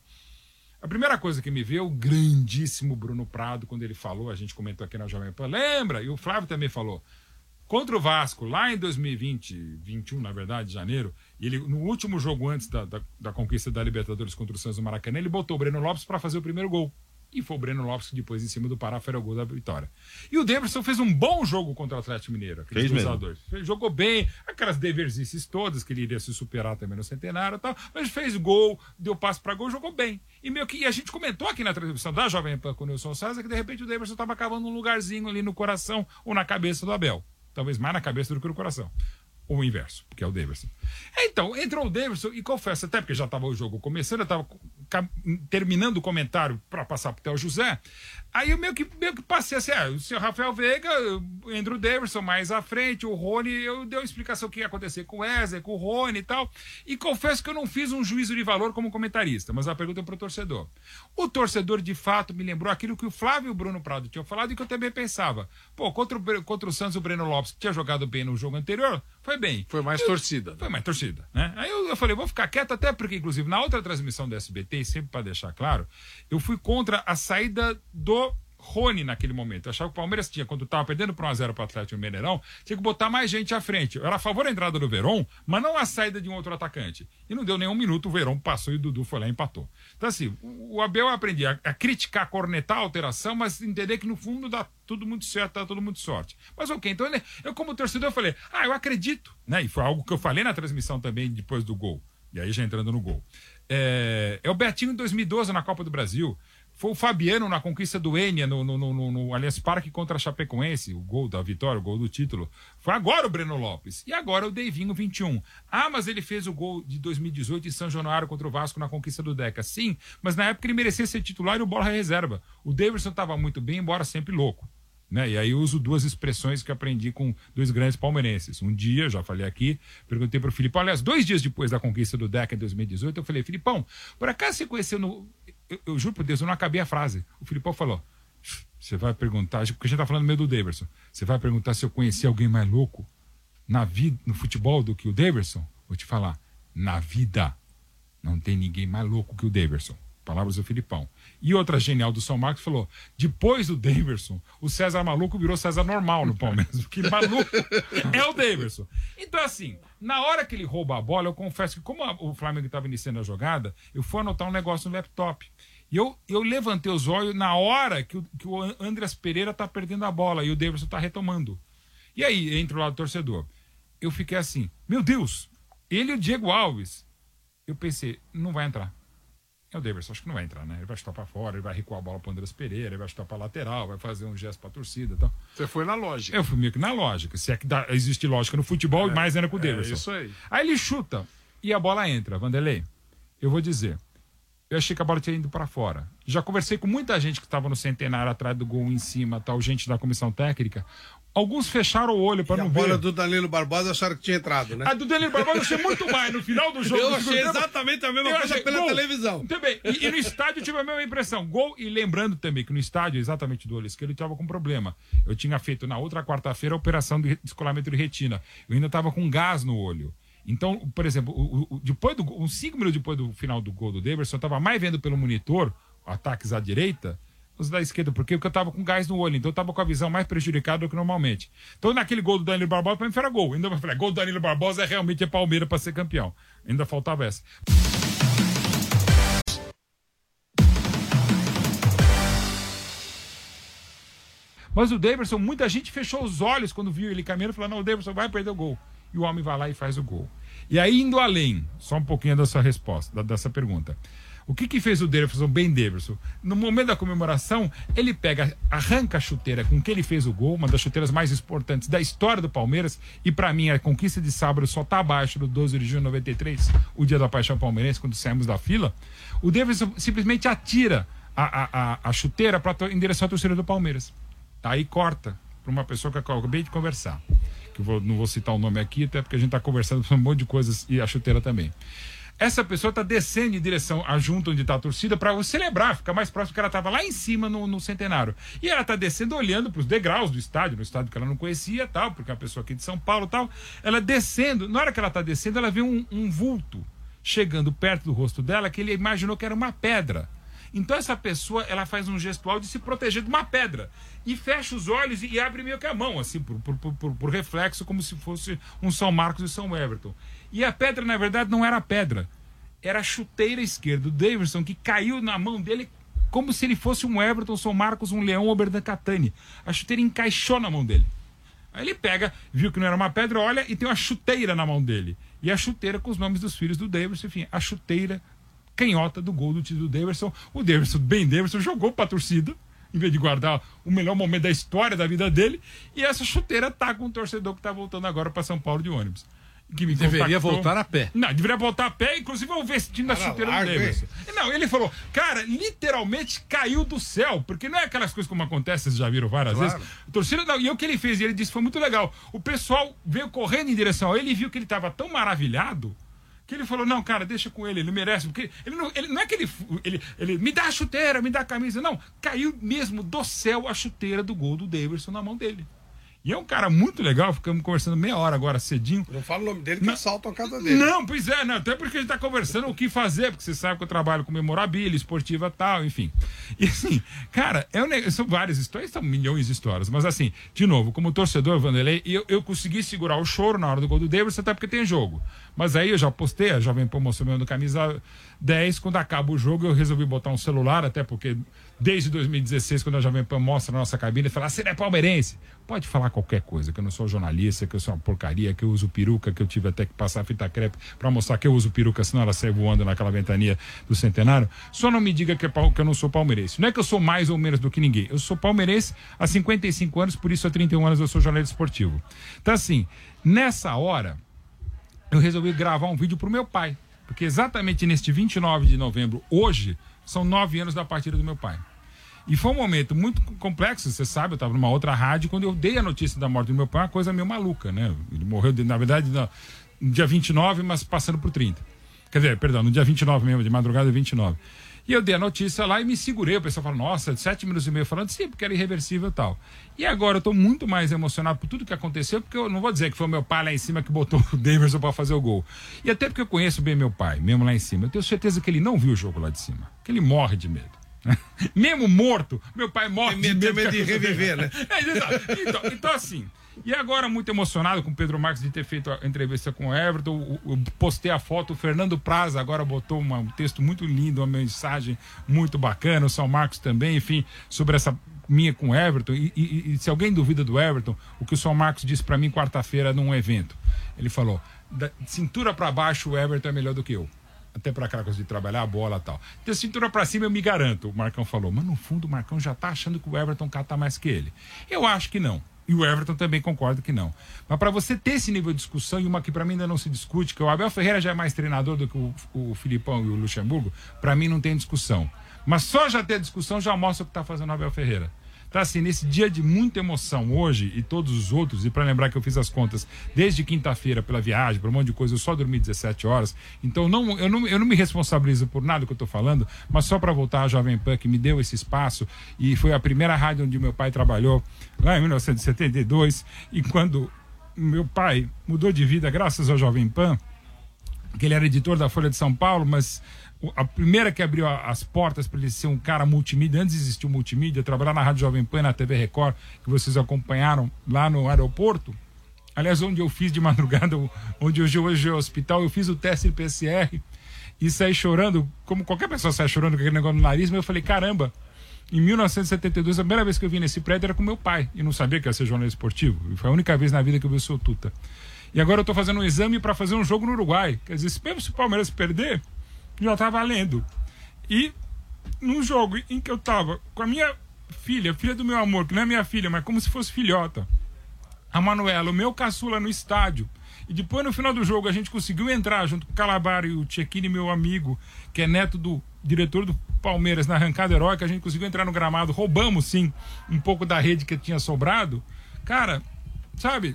a primeira coisa que me veio, o grandíssimo Bruno Prado, quando ele falou, a gente comentou aqui na Jovem Pan, lembra? E o Flávio também falou, contra o Vasco, lá em dois mil e vinte, vinte e um, na verdade, janeiro, ele, no último jogo antes da, da, da conquista da Libertadores contra o Santos do Maracanã, ele botou o Breno Lopes para fazer o primeiro gol. E foi o Breno Lopes que depois, em cima do Pará, foi o gol da vitória. E o Daverson fez um bom jogo contra o Atlético Mineiro. Fez mesmo. Ele jogou bem, aquelas deversices todas, que ele iria se superar também no Centenário e tal, mas fez gol, deu passe para gol, jogou bem. E, meio que, e a gente comentou aqui na transmissão da Jovem Pan com o Nilson César que, de repente, o Daverson estava cavando um lugarzinho ali no coração ou na cabeça do Abel. Talvez mais na cabeça do que no coração. Ou o inverso, porque é o Daverson. Então, entrou o Daverson e confesso, até porque já estava o jogo começando, eu estava terminando o comentário para passar para o Theo José, aí eu meio que, meio que passei assim, ah, o senhor Rafael Veiga, entra o Daverson mais à frente, o Rony, eu dei uma explicação o que ia acontecer com o Wesley, com o Rony e tal, e confesso que eu não fiz um juízo de valor como comentarista, mas a pergunta é para o torcedor. O torcedor, de fato, me lembrou aquilo que o Flávio e o Bruno Prado tinham falado e que eu também pensava. Pô, contra o, contra o Santos, o Breno Lopes, que tinha jogado bem no jogo anterior, foi bem. Foi mais eu, torcida. Foi mais torcida, né? Aí eu, eu falei, vou ficar quieto, até porque, inclusive, na outra transmissão do S B T, sempre para deixar claro, eu fui contra a saída do Rony naquele momento. Eu achava que o Palmeiras tinha, quando estava perdendo por um a zero para o Atlético Mineirão, tinha que botar mais gente à frente. Eu era a favor da entrada do Verón, mas não a saída de um outro atacante. E não deu nenhum minuto, o Verón passou e o Dudu foi lá e empatou. Então, assim, o Abel eu aprendi a, a criticar, a cornetar a alteração, mas entender que no fundo dá tudo muito certo, dá tudo muito sorte. Mas ok, então ele, eu como torcedor eu falei, ah, eu acredito, né? E foi algo que eu falei na transmissão também depois do gol. E aí já entrando no gol. É, é o Betinho em dois mil e doze na Copa do Brasil. Foi o Fabiano na conquista do Enia no, no, no, no Allianz Parque contra a Chapecoense, o gol da vitória, o gol do título. Foi agora o Breno Lopes. E agora o Deivinho vinte e um. Ah, mas ele fez o gol de dois mil e dezoito em São Januário contra o Vasco na conquista do Deca. Sim, mas na época ele merecia ser titular e o bola reserva. O Daverson estava muito bem, embora sempre louco. Né? E aí eu uso duas expressões que aprendi com dois grandes palmeirenses. Um dia, já falei aqui, perguntei para o Filipão, aliás, dois dias depois da conquista do D E C A em dois mil e dezoito, eu falei, Filipão, por acaso você conheceu no... Eu, eu juro por Deus, eu não acabei a frase. O Filipão falou, você vai perguntar, porque a gente tá falando meio do Daverson, você vai perguntar se eu conheci alguém mais louco na vida, no futebol do que o Daverson? Vou te falar, na vida não tem ninguém mais louco que o Daverson. Palavras do Filipão. E outra genial do São Marcos falou, depois do Daverson, o César Maluco virou César Normal no Palmeiras, porque maluco é o Daverson. Então assim, na hora que ele rouba a bola, eu confesso que como a, o Flamengo estava iniciando a jogada, eu fui anotar um negócio no laptop. E eu, eu levantei os olhos na hora que o, que o Andreas Pereira tá perdendo a bola e o Daverson tá retomando. E aí, entre o lado do torcedor, eu fiquei assim, meu Deus, ele e o Diego Alves. Eu pensei, não vai entrar. É o Daverson, acho que não vai entrar, né? Ele vai chutar pra fora, ele vai recuar a bola pro Andreas Pereira, ele vai chutar pra lateral, vai fazer um gesto pra torcida e tal. Você foi na lógica. Eu fui meio que na lógica. Se é que dá, existe lógica no futebol, é, mais ainda com o Daverson. É isso aí. Aí ele chuta e a bola entra, Vanderlei. Eu vou dizer, eu achei que a bola tinha ido pra fora. Já conversei com muita gente que estava no centenário atrás do gol em cima, tal, gente da comissão técnica. Alguns fecharam o olho para não ver. A bola do Danilo Barbosa acharam que tinha entrado, né? A do Danilo Barbosa eu achei muito mais no final do jogo. Eu achei exatamente a mesma eu coisa pela gol. televisão. Também. E, e no estádio eu tive a mesma impressão. Gol, e lembrando também que no estádio, exatamente do olho esquerdo, ele estava com problema. Eu tinha feito na outra quarta-feira a operação de descolamento de retina. Eu ainda estava com gás no olho. Então, por exemplo, o, o, depois do, uns cinco minutos depois do final do gol do Daverson, eu estava mais vendo pelo monitor ataques à direita, os da esquerda, porque eu estava com gás no olho, então eu estava com a visão mais prejudicada do que normalmente. Então, naquele gol do Danilo Barbosa, para mim era gol. Ainda eu falei, gol do Danilo Barbosa é realmente é Palmeiras para ser campeão. Ainda faltava essa. Mas o Daverson, muita gente fechou os olhos quando viu ele caminhando e falou, não, o Daverson vai perder o gol. E o homem vai lá e faz o gol. E aí, indo além, só um pouquinho dessa resposta, dessa pergunta. O que que fez o Daverson, bem Daverson? No momento da comemoração, ele pega, arranca a chuteira com que ele fez o gol, uma das chuteiras mais importantes da história do Palmeiras, e para mim a conquista de sábado só tá abaixo do doze de junho de noventa e três, o dia da paixão palmeirense, quando saímos da fila. O Daverson simplesmente atira a, a, a, a chuteira para em direção à torcida do Palmeiras. Aí corta para uma pessoa que eu acabei de conversar, que eu vou, não vou citar o nome aqui, até porque a gente está conversando sobre um monte de coisas, e a chuteira também. Essa pessoa está descendo em direção à junta onde está a torcida para celebrar, ficar mais próximo, porque ela estava lá em cima no, no centenário. E ela está descendo olhando para os degraus do estádio, no estádio que ela não conhecia, tal, porque é uma pessoa aqui de São Paulo, tal. Ela descendo, na hora que ela está descendo, ela vê um, um vulto chegando perto do rosto dela, que ele imaginou que era uma pedra. Então essa pessoa, ela faz um gestual de se proteger de uma pedra. E fecha os olhos e, e abre meio que a mão, assim, por, por, por, por reflexo, como se fosse um São Marcos e São Everton. E a pedra, na verdade, não era a pedra. Era a chuteira esquerda do Daverson, que caiu na mão dele como se ele fosse um Everton, São Marcos, um Leão ou Berdan Catani. A chuteira encaixou na mão dele. Aí ele pega, viu que não era uma pedra, olha, e tem uma chuteira na mão dele. E a chuteira com os nomes dos filhos do Daverson, enfim, a chuteira canhota do gol do título do Daverson. O Daverson, bem Daverson, jogou pra torcida, em vez de guardar o melhor momento da história da vida dele, e essa chuteira tá com o torcedor que tá voltando agora para São Paulo de ônibus. Que me deveria contactou. voltar a pé. Não, deveria voltar a pé, inclusive o vestindo da chuteira do Daverson. Não, ele falou, cara, literalmente caiu do céu, porque não é aquelas coisas como acontece, vocês já viram várias claro. vezes. A torcida, não, e o que ele fez, e ele disse que foi muito legal. O pessoal veio correndo em direção a ele e viu que ele estava tão maravilhado que ele falou, não, cara, deixa com ele, ele merece, porque ele não, ele, não é que ele, ele, ele me dá a chuteira, me dá a camisa, não, caiu mesmo do céu a chuteira do gol do Daverson na mão dele. E é um cara muito legal, ficamos conversando meia hora agora, cedinho. Não fala o nome dele que não, assaltam a casa dele. Não, pois é, não, até porque a gente tá conversando o que fazer, porque você sabe que eu trabalho com memorabilia, esportiva e tal, enfim. E assim, cara, é um, são várias histórias, são milhões de histórias, mas assim, de novo, como torcedor, Vanderlei, eu, eu consegui segurar o choro na hora do gol do Daverson, até porque tem jogo. Mas aí eu já postei, a Jovem Pan mostrou meu no camisa dez, quando acaba o jogo eu resolvi botar um celular, até porque desde dois mil e dezesseis, quando a Jovem Pan mostra a nossa cabine, fala, você não é palmeirense? Pode falar qualquer coisa, que eu não sou jornalista, que eu sou uma porcaria, que eu uso peruca, que eu tive até que passar fita crepe pra mostrar que eu uso peruca, senão ela sai voando naquela ventania do centenário. Só não me diga que, é, que eu não sou palmeirense. Não é que eu sou mais ou menos do que ninguém. Eu sou palmeirense há cinquenta e cinco anos, por isso há trinta e um anos eu sou jornalista esportivo. Então assim, nessa hora, eu resolvi gravar um vídeo pro meu pai. Porque exatamente neste vinte e nove de novembro, hoje, são nove anos da partida do meu pai. E foi um momento muito complexo, você sabe, eu estava numa outra rádio, quando eu dei a notícia da morte do meu pai, uma coisa meio maluca, né? Ele morreu, na verdade, no dia vinte e nove, mas passando por trinta. Quer dizer, perdão, no dia vinte e nove mesmo, de madrugada vinte e nove. E eu dei a notícia lá e me segurei. O pessoal falou, nossa, sete minutos e meio falando, sim, porque era irreversível e tal. E agora eu tô muito mais emocionado por tudo que aconteceu, porque eu não vou dizer que foi meu pai lá em cima que botou o Davidson para fazer o gol. E até porque eu conheço bem meu pai, mesmo lá em cima. Eu tenho certeza que ele não viu o jogo lá de cima, que ele morre de medo. Mesmo morto, meu pai morre Tem de medo, medo tem medo de reviver, né? É, então, então, assim, e agora muito emocionado com o Pedro Marques de ter feito a entrevista com o Everton. Eu postei a foto, o Fernando Praza agora botou uma, um texto muito lindo, uma mensagem muito bacana, o São Marcos também, enfim, sobre essa minha com o Everton. E, e, e se alguém duvida do Everton, o que o São Marcos disse pra mim quarta-feira num evento, ele falou, da cintura pra baixo o Everton é melhor do que eu. Até pra aquela coisa de trabalhar a bola e tal. Então, cintura pra cima eu me garanto, o Marcão falou. Mas no fundo o Marcão já tá achando que o Everton cata mais que ele. Eu acho que não. E o Everton também concorda que não. Mas para você ter esse nível de discussão, e uma que para mim ainda não se discute, que o Abel Ferreira já é mais treinador do que o, o Filipão e o Luxemburgo, para mim não tem discussão. Mas só já ter discussão já mostra o que tá fazendo o Abel Ferreira. Tá assim, nesse dia de muita emoção hoje e todos os outros, e para lembrar que eu fiz as contas desde quinta-feira pela viagem, por um monte de coisa, eu só dormi dezessete horas, então não, eu, não, eu não me responsabilizo por nada que eu tô falando, mas só para voltar à Jovem Pan, que me deu esse espaço, e foi a primeira rádio onde meu pai trabalhou, lá em mil novecentos e setenta e dois, e quando meu pai mudou de vida graças ao Jovem Pan, que ele era editor da Folha de São Paulo, mas a primeira que abriu as portas para ele ser um cara multimídia, antes existia o multimídia, trabalhar na Rádio Jovem Pan, na T V Record, que vocês acompanharam lá no aeroporto, aliás, onde eu fiz de madrugada, onde hoje, hoje é o hospital, eu fiz o teste de P C R e saí chorando, como qualquer pessoa sai chorando com aquele negócio no nariz, mas eu falei, caramba, em mil novecentos e setenta e dois, a primeira vez que eu vim nesse prédio era com meu pai, e não sabia que ia ser jornalista esportivo, e foi a única vez na vida que eu vi o seu Tuta. E agora eu tô fazendo um exame para fazer um jogo no Uruguai, quer dizer, mesmo se o Palmeiras perder, já tá valendo. E num jogo em que eu tava com a minha filha, filha do meu amor, que não é minha filha, mas como se fosse filhota, a Manuela, o meu caçula no estádio, e depois no final do jogo a gente conseguiu entrar junto com o Calabari e o Cecchini, meu amigo, que é neto do diretor do Palmeiras, na arrancada heróica, a gente conseguiu entrar no gramado, roubamos sim um pouco da rede que tinha sobrado. Cara, sabe,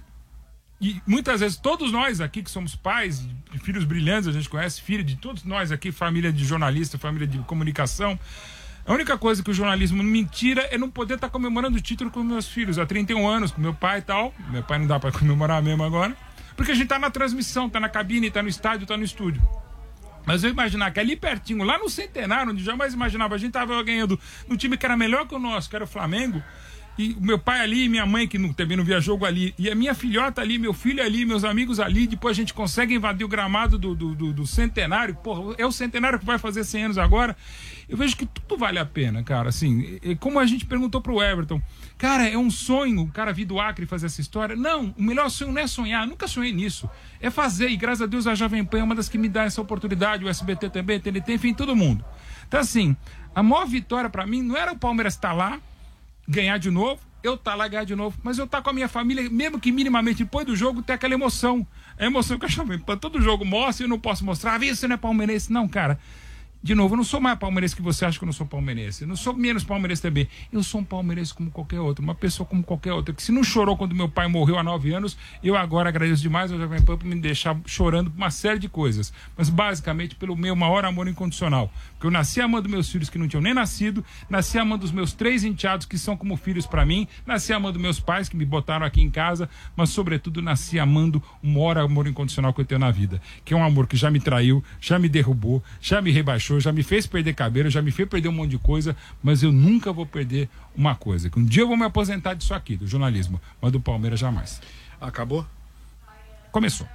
e muitas vezes todos nós aqui que somos pais de filhos brilhantes, a gente conhece filho de todos nós aqui, família de jornalista, família de comunicação, a única coisa que o jornalismo me tira é não poder estar comemorando o título com meus filhos há trinta e um anos, com meu pai e tal. Meu pai não dá para comemorar mesmo agora, porque a gente tá na transmissão, tá na cabine, tá no estádio, tá no estúdio. Mas eu imaginar que ali pertinho, lá no Centenário, onde jamais imaginava, a gente tava ganhando no time que era melhor que o nosso, que era o Flamengo, e o meu pai ali, minha mãe que não, também não via jogo ali, e a minha filhota ali, meu filho ali, meus amigos ali, depois a gente consegue invadir o gramado do, do, do, do Centenário, porra, é o Centenário que vai fazer cem anos agora. Eu vejo que tudo vale a pena, cara, assim, como a gente perguntou pro Everton, cara, é um sonho o cara vir do Acre fazer essa história? Não, o melhor sonho não é sonhar, nunca sonhei nisso, é fazer, e graças a Deus a Jovem Pan é uma das que me dá essa oportunidade, o S B T também, T N T, enfim, todo mundo. Então assim, a maior vitória pra mim não era o Palmeiras estar lá, ganhar de novo, eu tá lá ganhar de novo, mas eu tá com a minha família, mesmo que minimamente depois do jogo ter aquela emoção, a emoção que eu chamo, todo jogo mostra e eu não posso mostrar, ah, você não é palmeirense, não, cara. De novo, eu não sou mais palmeirense que você acha que eu não sou palmeirense. Eu não sou menos palmeirense também. Eu sou um palmeirense como qualquer outro. Uma pessoa como qualquer outra. Que se não chorou quando meu pai morreu há nove anos, eu agora agradeço demais ao Jovem Pan por me deixar chorando por uma série de coisas. Mas basicamente pelo meu maior amor incondicional. Porque eu nasci amando meus filhos que não tinham nem nascido. Nasci amando os meus três enteados que são como filhos para mim. Nasci amando meus pais que me botaram aqui em casa. Mas sobretudo nasci amando o maior amor incondicional que eu tenho na vida. Que é um amor que já me traiu, já me derrubou, já me rebaixou, já me fez perder cabelo, já me fez perder um monte de coisa, mas eu nunca vou perder uma coisa, que um dia eu vou me aposentar disso aqui, do jornalismo, mas do Palmeiras jamais. Acabou? Começou.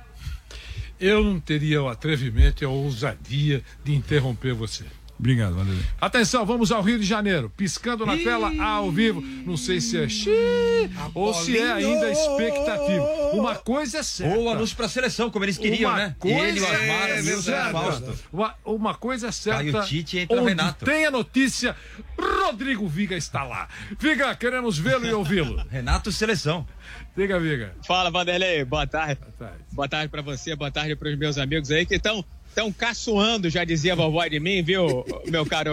Eu não teria o atrevimento e a ousadia de interromper você. Obrigado, Vanderlei. Atenção, vamos ao Rio de Janeiro. Piscando na Ih. tela ao vivo. Não sei se é xiii ou se é ainda expectativa. Uma coisa é certa. Ou anúncio para a seleção, como eles queriam, uma né? Coisa Ele, o Asmar, é, o Fausto. Uma, uma coisa é certa. Caio Tite entra o Renato. Tem a notícia, Rodrigo Viga está lá. Viga, queremos vê-lo e ouvi-lo. Renato Seleção. Diga, Viga. Fala, Vanderlei. Boa tarde. Boa tarde. Boa tarde para você, boa tarde para os meus amigos aí que estão Estão caçoando, já dizia a vovó de mim, viu, meu caro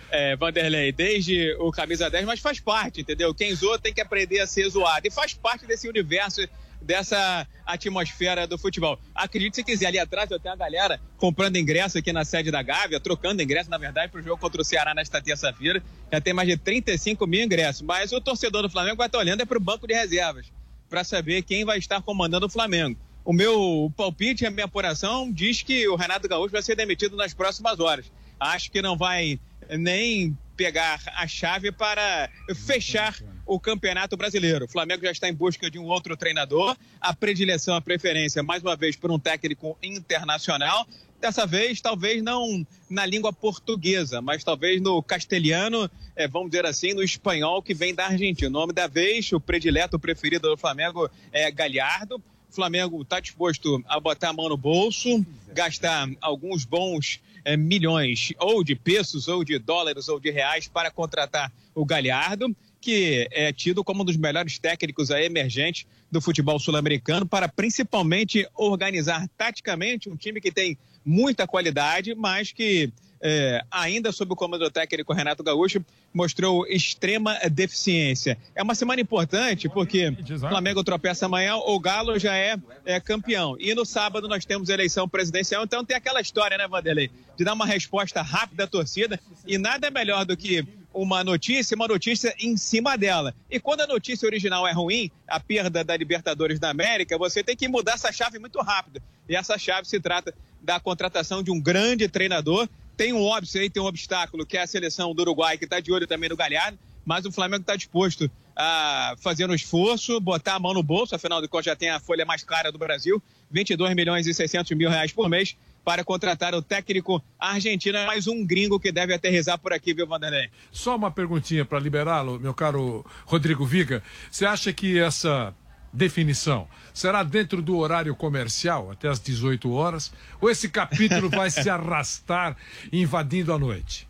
é, Vanderlei, desde o camisa dez, mas faz parte, entendeu? Quem zoa tem que aprender a ser zoado. E faz parte desse universo, dessa atmosfera do futebol. Acredite se quiser, ali atrás eu tenho a galera comprando ingresso aqui na sede da Gávea, trocando ingresso, na verdade, para o jogo contra o Ceará nesta terça-feira. Já tem mais de trinta e cinco mil ingressos. Mas o torcedor do Flamengo vai estar olhando é para o banco de reservas, para saber quem vai estar comandando o Flamengo. O meu palpite, a minha apuração, diz que o Renato Gaúcho vai ser demitido nas próximas horas. Acho que não vai nem pegar a chave para fechar o Campeonato Brasileiro. O Flamengo já está em busca de um outro treinador. A predileção, a preferência, mais uma vez, por um técnico internacional. Dessa vez, talvez não na língua portuguesa, mas talvez no castelhano, é, vamos dizer assim, no espanhol que vem da Argentina. O nome da vez, o predileto, o preferido do Flamengo é Galhardo. O Flamengo está disposto a botar a mão no bolso, gastar alguns bons é, milhões, ou de pesos, ou de dólares, ou de reais, para contratar o Galhardo, que é tido como um dos melhores técnicos aí, emergentes do futebol sul-americano, para principalmente organizar taticamente um time que tem muita qualidade, mas que é, ainda sob o comando do técnico Renato Gaúcho mostrou extrema deficiência. É uma semana importante porque o Flamengo tropeça amanhã, o Galo já é, é campeão. E no sábado nós temos eleição presidencial, então tem aquela história, né, Vanderlei, de dar uma resposta rápida à torcida, e nada melhor do que uma notícia, uma notícia em cima dela. E quando a notícia original é ruim, a perda da Libertadores da América, você tem que mudar essa chave muito rápido. E essa chave se trata da contratação de um grande treinador. Tem um óbvio aí, tem um obstáculo, que é a seleção do Uruguai, que está de olho também no Galhardo, mas o Flamengo está disposto a fazer um esforço, botar a mão no bolso, afinal de contas já tem a folha mais cara do Brasil, vinte e dois milhões e seiscentos mil reais por mês, para contratar o técnico argentino, mais um gringo que deve aterrissar por aqui, viu, Vanderlei? Só uma perguntinha para liberá-lo, meu caro Rodrigo Viga. Você acha que essa definição será dentro do horário comercial, até às dezoito horas, ou esse capítulo vai se arrastar invadindo a noite?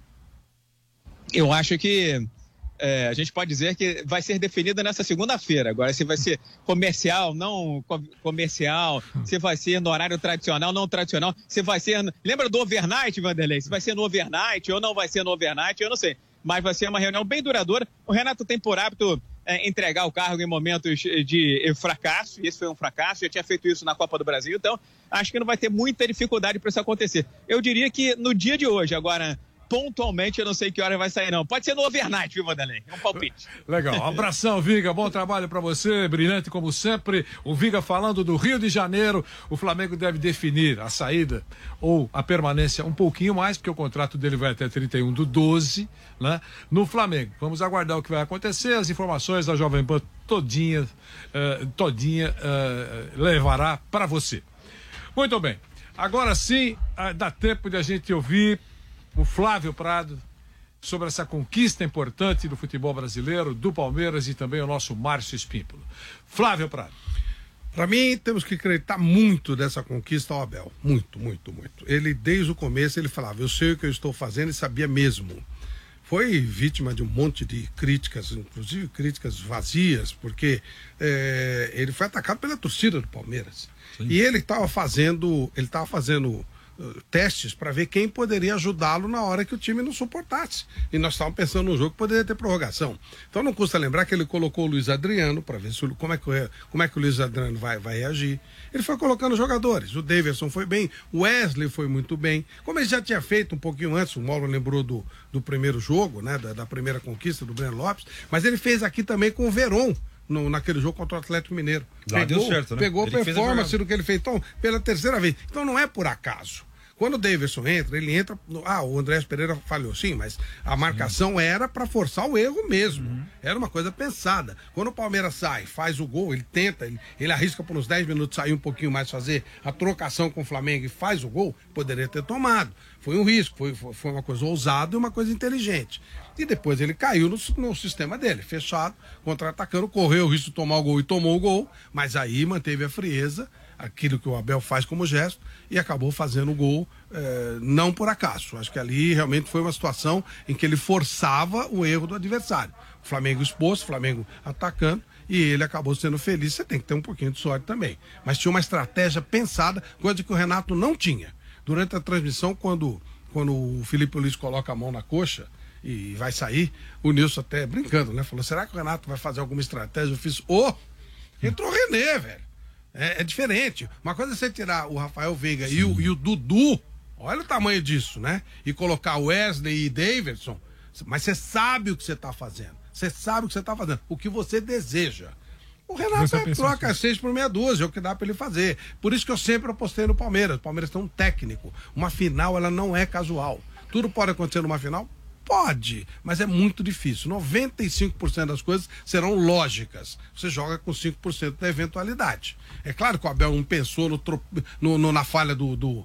Eu acho que é, a gente pode dizer que vai ser definida nessa segunda-feira. Agora, se vai ser comercial, não co- comercial, se vai ser no horário tradicional, não tradicional, se vai ser... Lembra do overnight, Vanderlei? Se vai ser no overnight ou não vai ser no overnight, eu não sei. Mas vai ser uma reunião bem duradoura. O Renato tem por hábito é, entregar o cargo em momentos de fracasso, e esse foi um fracasso, já tinha feito isso na Copa do Brasil, então acho que não vai ter muita dificuldade para isso acontecer. Eu diria que no dia de hoje, agora... Pontualmente, eu não sei que hora vai sair, não. Pode ser no overnight, viu, Vanderlei? É um palpite. Legal. Abração, Viga. Bom trabalho para você. Brilhante como sempre. O Viga falando do Rio de Janeiro. O Flamengo deve definir a saída ou a permanência um pouquinho mais, porque o contrato dele vai até trinta e um do doze, né? No Flamengo. Vamos aguardar o que vai acontecer. As informações da Jovem Pan todinha, uh, todinha uh, levará para você. Muito bem. Agora sim, uh, dá tempo de a gente ouvir o Flávio Prado sobre essa conquista importante do futebol brasileiro, do Palmeiras, e também o nosso Márcio Espímpolo. Flávio Prado. Para mim, temos que acreditar muito dessa conquista ao Abel. Muito, muito, muito. Ele, desde o começo, ele falava, eu sei o que eu estou fazendo, e sabia mesmo. Foi vítima de um monte de críticas, inclusive críticas vazias, porque é, ele foi atacado pela torcida do Palmeiras. Sim. E ele estava fazendo, ele estava fazendo testes para ver quem poderia ajudá-lo na hora que o time não suportasse. E nós estávamos pensando num jogo que poderia ter prorrogação. Então não custa lembrar que ele colocou o Luiz Adriano para ver se, como, é que, como é que o Luiz Adriano vai, vai reagir. Ele foi colocando jogadores. O Davidson foi bem, o Wesley foi muito bem. Como ele já tinha feito um pouquinho antes, o Mauro lembrou do, do primeiro jogo, né, da, da primeira conquista do Breno Lopes, mas ele fez aqui também com o Veron. No, naquele jogo contra o Atlético Mineiro. Lá pegou, deu certo, né? Pegou Ele performance do que ele fez então, pela terceira vez. Então não é por acaso. Quando o Davidson entra, ele entra... No, ah, o Andrés Pereira falhou, sim, mas a marcação sim. era para forçar o erro mesmo. Uhum. Era uma coisa pensada. Quando o Palmeiras sai, faz o gol, ele tenta, ele, ele arrisca por uns dez minutos sair um pouquinho mais, fazer a trocação com o Flamengo e faz o gol, poderia ter tomado. Foi um risco, foi, foi uma coisa ousada e uma coisa inteligente. E depois ele caiu no, no sistema dele, fechado, contra-atacando, correu o risco de tomar o gol e tomou o gol, mas aí manteve a frieza, aquilo que o Abel faz como gesto, e acabou fazendo o gol, eh, não por acaso. Acho que ali realmente foi uma situação em que ele forçava o erro do adversário. O Flamengo exposto, o Flamengo atacando, e ele acabou sendo feliz. Você tem que ter um pouquinho de sorte também. Mas tinha uma estratégia pensada, coisa que o Renato não tinha. Durante a transmissão, quando, quando o Felipe Luiz coloca a mão na coxa, e vai sair, o Nilson até brincando, né? Falou, será que o Renato vai fazer alguma estratégia? Eu fiz, ô, oh, entrou o René, velho. É, é diferente. Uma coisa é você tirar o Rafael Veiga e o, e o Dudu, olha o tamanho disso, né? E colocar o Wesley e Davidson, mas você sabe o que você está fazendo. Você sabe o que você está fazendo, o que você deseja. O Renato é, troca seis por meia dúzia, é o que dá para ele fazer. Por isso que eu sempre apostei no Palmeiras. O Palmeiras tem um técnico. Uma final, ela não é casual. Tudo pode acontecer numa final? Pode, mas é muito difícil. noventa e cinco por cento das coisas serão lógicas. Você joga com cinco por cento da eventualidade. É claro que o Abel não pensou no, no, no, na falha do, do,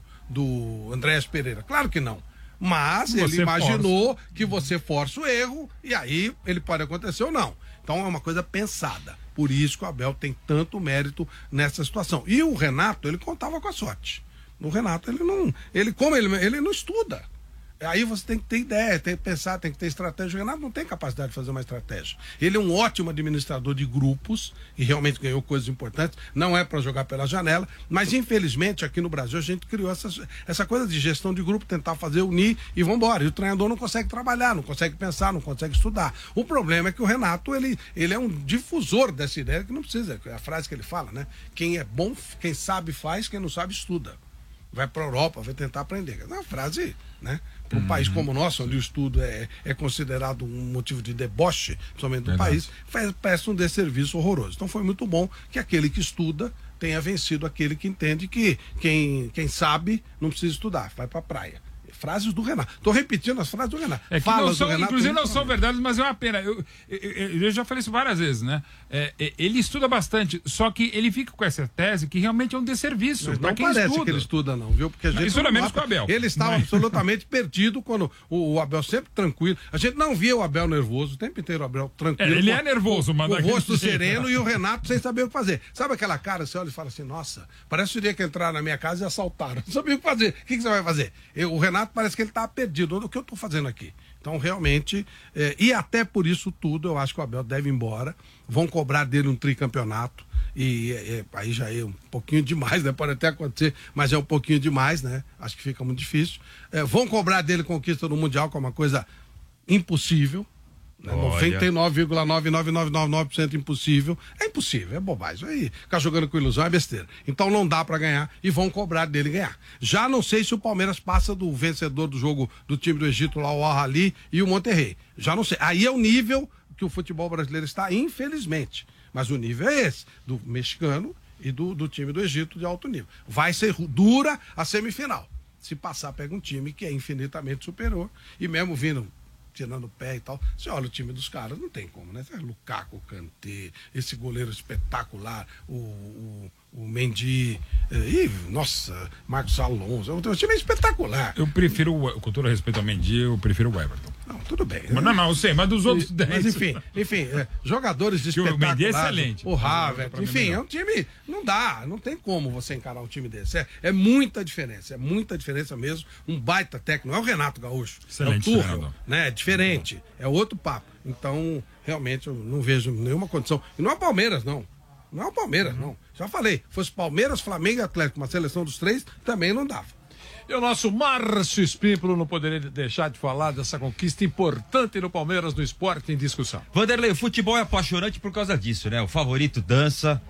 do Andrés Pereira. Claro que não. Mas você ele imaginou força. que você força o erro e aí ele pode acontecer ou não. Então é uma coisa pensada. Por isso que o Abel tem tanto mérito nessa situação. E o Renato, ele contava com a sorte. O Renato, ele não... Ele, como ele, ele não estuda. Aí você tem que ter ideia, tem que pensar, tem que ter estratégia. O Renato não tem capacidade de fazer uma estratégia. Ele é um ótimo administrador de grupos e realmente ganhou coisas importantes. Não é para jogar pela janela, mas infelizmente aqui no Brasil a gente criou essa, essa coisa de gestão de grupo, tentar fazer unir e vamos embora. E o treinador não consegue trabalhar, não consegue pensar, não consegue estudar. O problema é que o Renato, ele, ele é um difusor dessa ideia que não precisa. É a frase que ele fala, né? Quem é bom, quem sabe faz, quem não sabe estuda. Vai para a Europa, vai tentar aprender. É uma frase, né? Para um uhum. país como o nosso, onde o estudo é, é considerado um motivo de deboche, principalmente do país, faz, parece um desserviço horroroso. Então foi muito bom que aquele que estuda tenha vencido aquele que entende que quem, quem sabe não precisa estudar, vai para a praia. Frases do Renato. Estou repetindo as frases do Renato. É que não são, Renato, inclusive não são verdades, mas é uma pena. Eu, eu, eu, eu já falei isso várias vezes, né? É, ele estuda bastante, só que ele fica com essa tese que realmente é um desserviço. Mas não parece estuda. que ele estuda, não, viu? Porque a gente estuda menos com o Abel. Ele estava mas... absolutamente perdido quando o, o Abel sempre tranquilo. A gente não via o Abel nervoso, o tempo inteiro o Abel tranquilo. É, ele é nervoso, mano. O rosto sereno e o Renato sem saber o que fazer. Sabe aquela cara, você olha e fala assim, nossa, parece o dia que entraram na minha casa e assaltaram. Não sabia o que fazer. O que, que você vai fazer? Eu, o Renato parece que ele está perdido. O que eu estou fazendo aqui? Então, realmente, é, e até por isso tudo, eu acho que o Abel deve ir embora. Vão cobrar dele um tricampeonato. E é, aí já é um pouquinho demais, né? Pode até acontecer, mas é um pouquinho demais, né? Acho que fica muito difícil. É, vão cobrar dele conquista do Mundial, que é uma coisa impossível. Né? noventa e nove vírgula nove nove nove nove nove por cento impossível. É impossível, é bobagem. Aí, ficar jogando com ilusão é besteira. Então não dá pra ganhar e vão cobrar dele ganhar. Já não sei se o Palmeiras passa do vencedor do jogo do time do Egito, lá o Al-Ahly e o Monterrey. Já não sei. Aí é o nível que o futebol brasileiro está, infelizmente. Mas o nível é esse, do mexicano e do, do time do Egito de alto nível. Vai ser dura a semifinal. Se passar, pega um time que é infinitamente superior e mesmo vindo tirando o pé e tal. Você olha o time dos caras, não tem como, né? Lukaku, Kanté, esse goleiro espetacular, o, o, o Mendy, e, nossa, Marcos Alonso. O time é espetacular. Eu prefiro, com todo respeito ao Mendy, eu prefiro o Everton. Não, tudo bem. Mas não, não, eu sei, mas dos outros e, dez. Mas enfim, enfim, é, jogadores espetaculares. O Mendy é excelente. O Havertz, enfim, é um time, não dá, não tem como você encarar um time desse. É, é muita diferença, é muita diferença mesmo. Um baita técnico, não é o Renato Gaúcho, excelente, é o Tuchel, né? É diferente, é outro papo. Então, realmente, eu não vejo nenhuma condição. E não é o Palmeiras, não. Não é o Palmeiras, não. Já falei, fosse Palmeiras, Flamengo e Atlético, uma seleção dos três, também não dava. E o nosso Márcio Espímpolo não poderia deixar de falar dessa conquista importante no Palmeiras no esporte em discussão. Vanderlei, o futebol é apaixonante por causa disso, né? O favorito dança,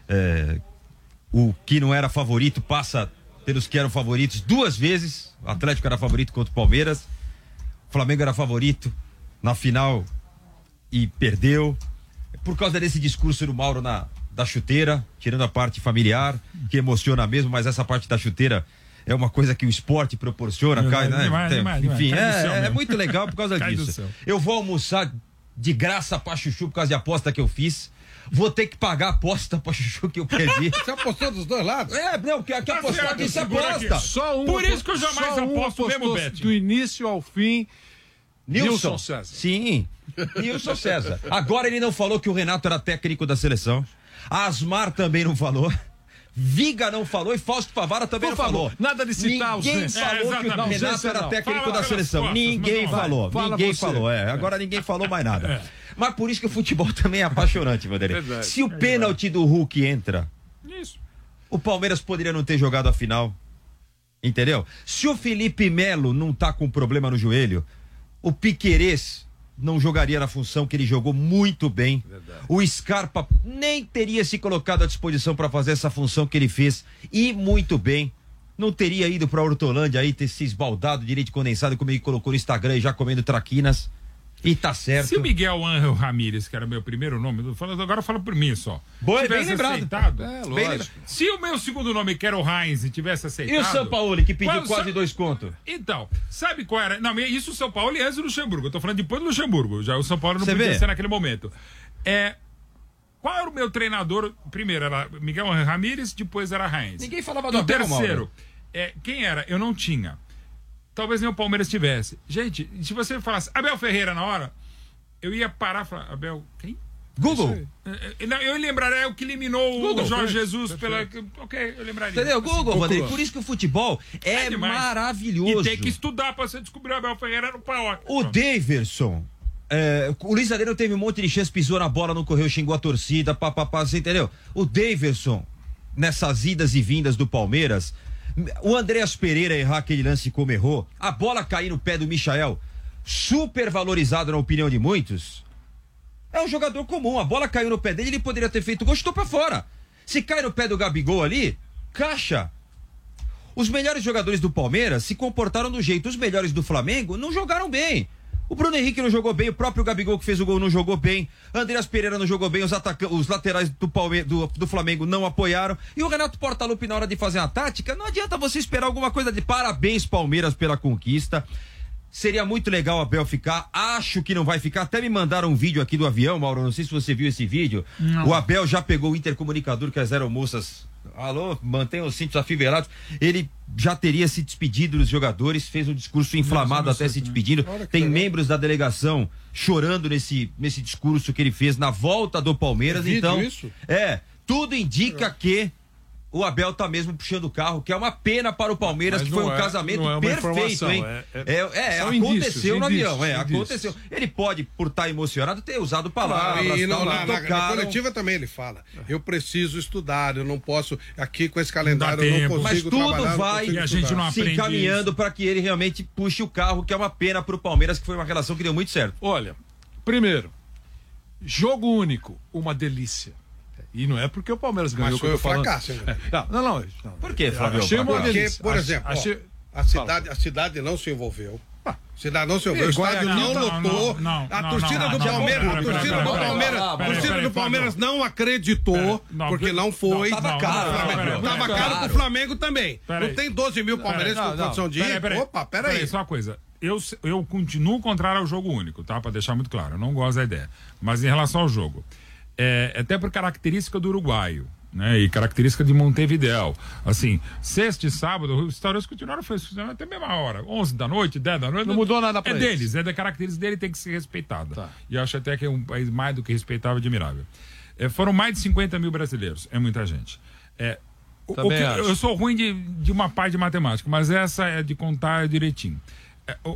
é, o que não era favorito passa pelos que eram favoritos duas vezes. O Atlético era favorito contra o Palmeiras, o Flamengo era favorito na final e perdeu. Por causa desse discurso do Mauro na, da chuteira, tirando a parte familiar, que emociona mesmo, mas essa parte da chuteira é uma coisa que o esporte proporciona, cai, né? Demais, demais, Enfim, demais. É, é muito legal por causa disso. Eu vou almoçar de graça pra chuchu por causa de aposta que eu fiz. Vou ter que pagar a aposta pra chuchu que eu perdi. Você apostou dos dois lados? É, não, que, que apostar que se aposta. Só um. Por isso que eu jamais só um aposto mesmo, Bet. Do início ao fim. Nilson, Nilson César. Sim, Nilson César. Agora ele não falou que o Renato era técnico da seleção. Asmar também não falou. Viga não falou e Fausto Favara também não, não falou. Nada de citar os Ninguém falou é, que o Renato era técnico Fala da seleção. Costas, ninguém falou. Fala ninguém você. falou. É. Agora ninguém falou mais nada. É. Mas por isso que o futebol também é apaixonante, Vanderlei. Verdade. Se o é pênalti do Hulk entra, isso. O Palmeiras poderia não ter jogado a final. Entendeu? Se o Felipe Melo não tá com problema no joelho, O Piquerez não jogaria na função que ele jogou muito bem. Verdade. O Scarpa nem teria se colocado à disposição para fazer essa função que ele fez e muito bem. Não teria ido para Hortolândia aí ter se esbaldado de leite condensado como ele colocou no Instagram e já comendo traquinas. E tá certo. Se o Miguel Ángel Ramírez, que era meu primeiro nome, agora fala por mim só. Boa, bem lembrado. Aceitado, é, bem lembrado. Se o meu segundo nome, que era o Heinz, tivesse aceitado. E o São Paulo, que pediu qual, quase sa... dois contos? Então, sabe qual era? Não, isso o São Paulo e antes do Luxemburgo. Eu tô falando depois do Luxemburgo. Já o São Paulo não Você podia vê? ser naquele momento. É. Qual era o meu treinador? Primeiro era Miguel Ángel Ramírez, depois era Heinz. Ninguém falava do O Abel, terceiro, é, quem era? Eu não tinha. Talvez nem o Palmeiras tivesse. Gente, se você falasse Abel Ferreira na hora, eu ia parar e falar, Abel, quem? Google. Eu lembraria o que eliminou Google, o Jorge perfeito, Jesus perfeito. pela. Ok, eu lembraria. Entendeu? Google, assim, Vanderlei. Por isso que o futebol é, é maravilhoso. E tem que estudar pra você descobrir o Abel Ferreira no Paok. O Daverson. É, o Luiz Adriano teve um monte de chance, pisou na bola, não correu, xingou a torcida, papapá, você entendeu? O Daverson, nessas idas e vindas do Palmeiras, o Andreas Pereira errar aquele lance como errou, a bola cair no pé do Michael, super valorizado na opinião de muitos. É um jogador comum, a bola caiu no pé dele, ele poderia ter feito gol, chutou pra fora. Se cai no pé do Gabigol ali, caixa. Os melhores jogadores do Palmeiras se comportaram do jeito, os melhores do Flamengo não jogaram bem. O Bruno Henrique não jogou bem, o próprio Gabigol que fez o gol não jogou bem, Andreas Pereira não jogou bem, os, ataca... os laterais do, Palme... do, do Flamengo não apoiaram, e o Renato Portaluppi na hora de fazer uma tática, não adianta você esperar alguma coisa de parabéns Palmeiras pela conquista. Seria muito legal o Abel ficar, acho que não vai ficar, até me mandaram um vídeo aqui do avião, Mauro, não sei se você viu esse vídeo, não. O Abel já pegou o intercomunicador que as aeromoças, alô, mantenham os cintos afivelados, ele já teria se despedido dos jogadores, fez um discurso inflamado não, até se despedindo, tem legal. Membros da delegação chorando nesse, nesse discurso que ele fez na volta do Palmeiras, é então, isso? é, tudo indica é. que o Abel tá mesmo puxando o carro, que é uma pena para o Palmeiras, mas que foi um é, casamento é perfeito, hein? É, é, é, é aconteceu indícios, no indícios, avião, é, indícios. aconteceu. Ele pode, por estar emocionado, ter usado palavras. E não, na, na, na coletiva também ele fala, eu preciso estudar, eu não posso, aqui com esse calendário eu não consigo mas tudo trabalhar, vai não a gente não se encaminhando para que ele realmente puxe o carro, que é uma pena para o Palmeiras, que foi uma relação que deu muito certo. Olha, primeiro, jogo único, uma delícia. E não é porque o Palmeiras ganhou. Mas foi o fracasso. É. Não, não, não, não. Por que, Flávio? Achei uma delícia. Porque, por exemplo, achei... ó, a, cidade, a cidade não se envolveu. A cidade não se envolveu. O estádio não lotou. A torcida do Palmeiras, a torcida do Palmeiras, a torcida do Palmeiras não acreditou, porque não foi. Tava caro. Tava caro pro Flamengo também. Não tem doze mil palmeirenses com condição de ir. Opa, peraí. Só uma coisa. Eu, eu continuo contrário ao jogo único, tá? Pra deixar muito claro. Eu não gosto da ideia. Mas em relação ao jogo. É, até por característica do uruguaio, né? E característica de Montevidéu. Assim, sexta e sábado, os restaurantes continuaram funcionando até a mesma hora. onze da noite, dez da noite. Não mudou nada pra É eles. deles, é da característica dele, tem que ser respeitada. Tá. E eu acho até que é um país mais do que respeitável e admirável. É, foram mais de cinquenta mil brasileiros, é muita gente. É, o, o que, eu sou ruim de, de uma parte de matemática, mas essa é de contar direitinho. É, o,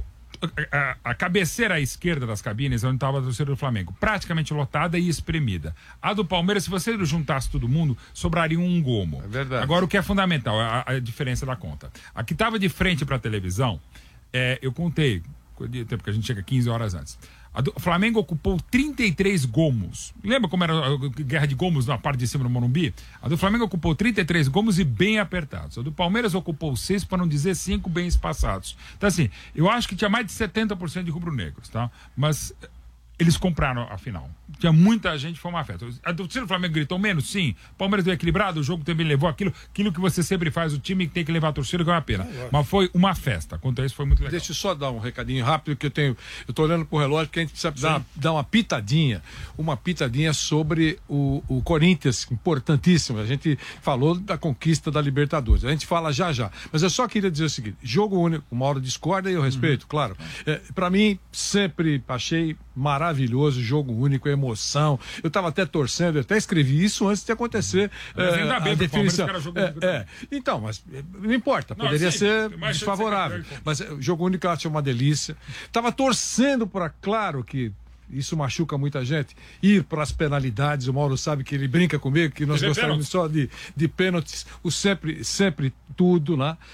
A, a cabeceira à esquerda das cabines, onde estava a torcida do Flamengo, praticamente lotada e espremida. A do Palmeiras, se você juntasse todo mundo, sobraria um gomo. É verdade. Agora, o que é fundamental, a, a diferença da conta. A que estava de frente para a televisão, é, eu contei, porque a gente chega quinze horas antes. A do, o Flamengo ocupou trinta e três gomos. Lembra como era a guerra de gomos na parte de cima do Morumbi? A do Flamengo ocupou trinta e três gomos e bem apertados. A do Palmeiras ocupou seis, para não dizer cinco, bem espaçados. Então, assim, eu acho que tinha mais de setenta por cento de rubro-negros, tá? Mas eles compraram a final. Tinha muita gente, foi uma festa. A torcida do Flamengo gritou menos? Sim. Palmeiras deu equilibrado, o jogo também levou aquilo, aquilo que você sempre faz, o time que tem que levar a torcida, que é uma pena. É, mas foi uma festa. Quanto a isso, foi muito legal. Deixa eu só dar um recadinho rápido, que eu tenho. Eu tô olhando pro relógio, porque a gente precisa dar, dar uma pitadinha, uma pitadinha sobre o, o Corinthians, importantíssimo. A gente falou da conquista da Libertadores. A gente fala já já. Mas eu só queria dizer o seguinte: jogo único, uma hora discorda e eu respeito, uhum. claro. É, para mim, sempre achei maravilhoso, jogo único, emoção. Eu estava até torcendo, eu até escrevi isso antes de acontecer. Mas é, ainda bem, a definição. Palmeiras, jogo é, único é. Então, mas não importa, não, poderia sim, ser desfavorável. Mas o jogo único eu acho uma delícia. Estava torcendo para, claro que isso machuca muita gente, ir para as penalidades. O Mauro sabe que ele brinca comigo, que nós gostamos só de, de pênaltis, o sempre, sempre tudo, né?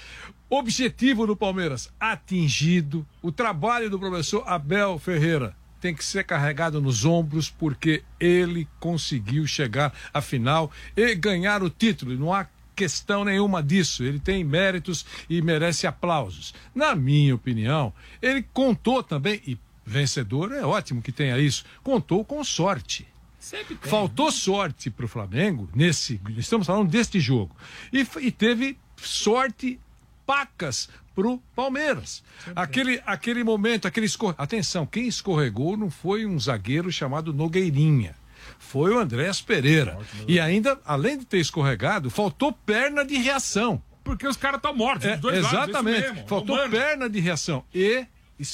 Objetivo do Palmeiras atingido. O trabalho do professor Abel Ferreira tem que ser carregado nos ombros, porque ele conseguiu chegar à final e ganhar o título. Não há questão nenhuma disso. Ele tem méritos e merece aplausos. Na minha opinião, ele contou também, e vencedor é ótimo que tenha isso, contou com sorte. Sempre tem, Faltou né? sorte para o Flamengo nesse, estamos falando deste jogo, e, e teve sorte pacas pro Palmeiras. Aquele, aquele momento, aquele escor... Atenção, quem escorregou não foi um zagueiro chamado Nogueirinha. Foi o Andrés Pereira. E ainda, além de ter escorregado, faltou perna de reação. Porque os caras estão mortos, É, dos dois exatamente. lados. Mesmo, faltou humano. perna de reação. E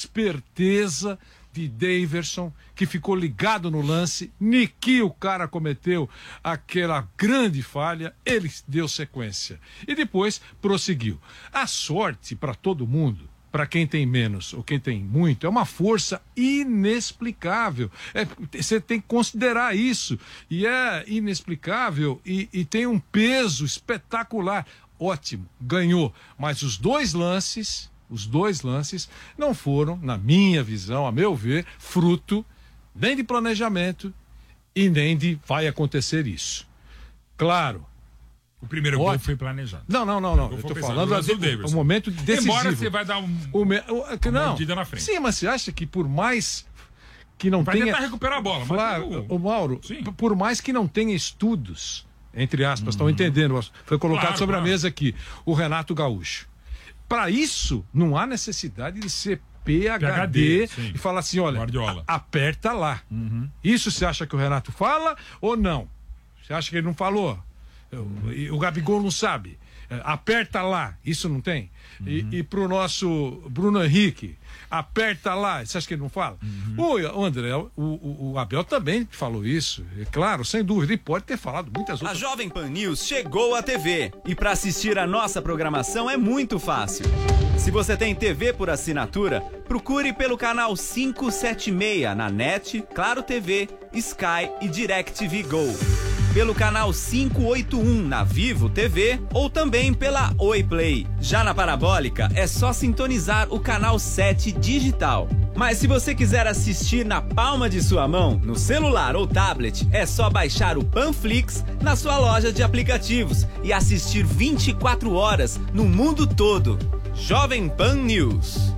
esperteza de Daverson, que ficou ligado no lance. Niki, o cara cometeu aquela grande falha, ele deu sequência. E depois prosseguiu. A sorte para todo mundo, para quem tem menos ou quem tem muito, é uma força inexplicável. É, você tem que considerar isso. E é inexplicável e, e tem um peso espetacular. Ótimo, ganhou. Mas os dois lances... Os dois lances não foram, na minha visão, a meu ver, fruto nem de planejamento e nem de vai acontecer isso. Claro. O primeiro Ótimo. gol foi planejado. Não, não, não, não. O gol Eu foi tô pensado. falando O lance do do Daverson. momento decisivo. Embora você vai dar um, o me, o, que, uma não. mordida na frente. Sim, mas você acha que por mais que não vai tenha... tentar recuperar a bola. Mas Claro, tem o Mauro, Sim. p- por mais que não tenha estudos, entre aspas, estão entendendo, foi colocado Claro, sobre claro. a mesa aqui, o Renato Gaúcho. Para isso, não há necessidade de ser P H D, P H D, sim. e falar assim, olha, Guardiola. a- aperta lá. Isso você acha que o Renato fala ou não? Você acha que ele não falou? O, e o Gabigol não sabe. É, aperta lá, isso não tem? E, e pro nosso Bruno Henrique, aperta lá, você acha que ele não fala? O, o André, o, o, o Abel também falou isso, é claro, sem dúvida, ele pode ter falado muitas A outras. Jovem Pan News chegou à T V e para assistir a nossa programação é muito fácil. Se você tem T V por assinatura, procure pelo canal quinhentos e setenta e seis na NET, Claro T V, Sky e DirecTV Go. Pelo canal quinhentos e oitenta e um na Vivo T V ou também pela Oi Play. Já na parabólica é só sintonizar o canal sete digital. Mas se você quiser assistir na palma de sua mão, no celular ou tablet, é só baixar o Panflix na sua loja de aplicativos e assistir vinte e quatro horas no mundo todo. Jovem Pan News.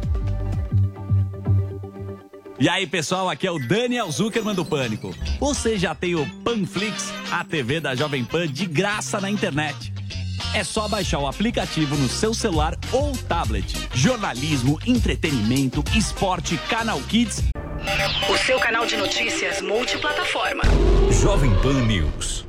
E aí, pessoal, aqui é o Daniel Zuckerman do Pânico. Você já tem o Panflix, a T V da Jovem Pan de graça na internet. É só baixar o aplicativo no seu celular ou tablet. Jornalismo, entretenimento, esporte, Canal Kids. O seu canal de notícias multiplataforma. Jovem Pan News.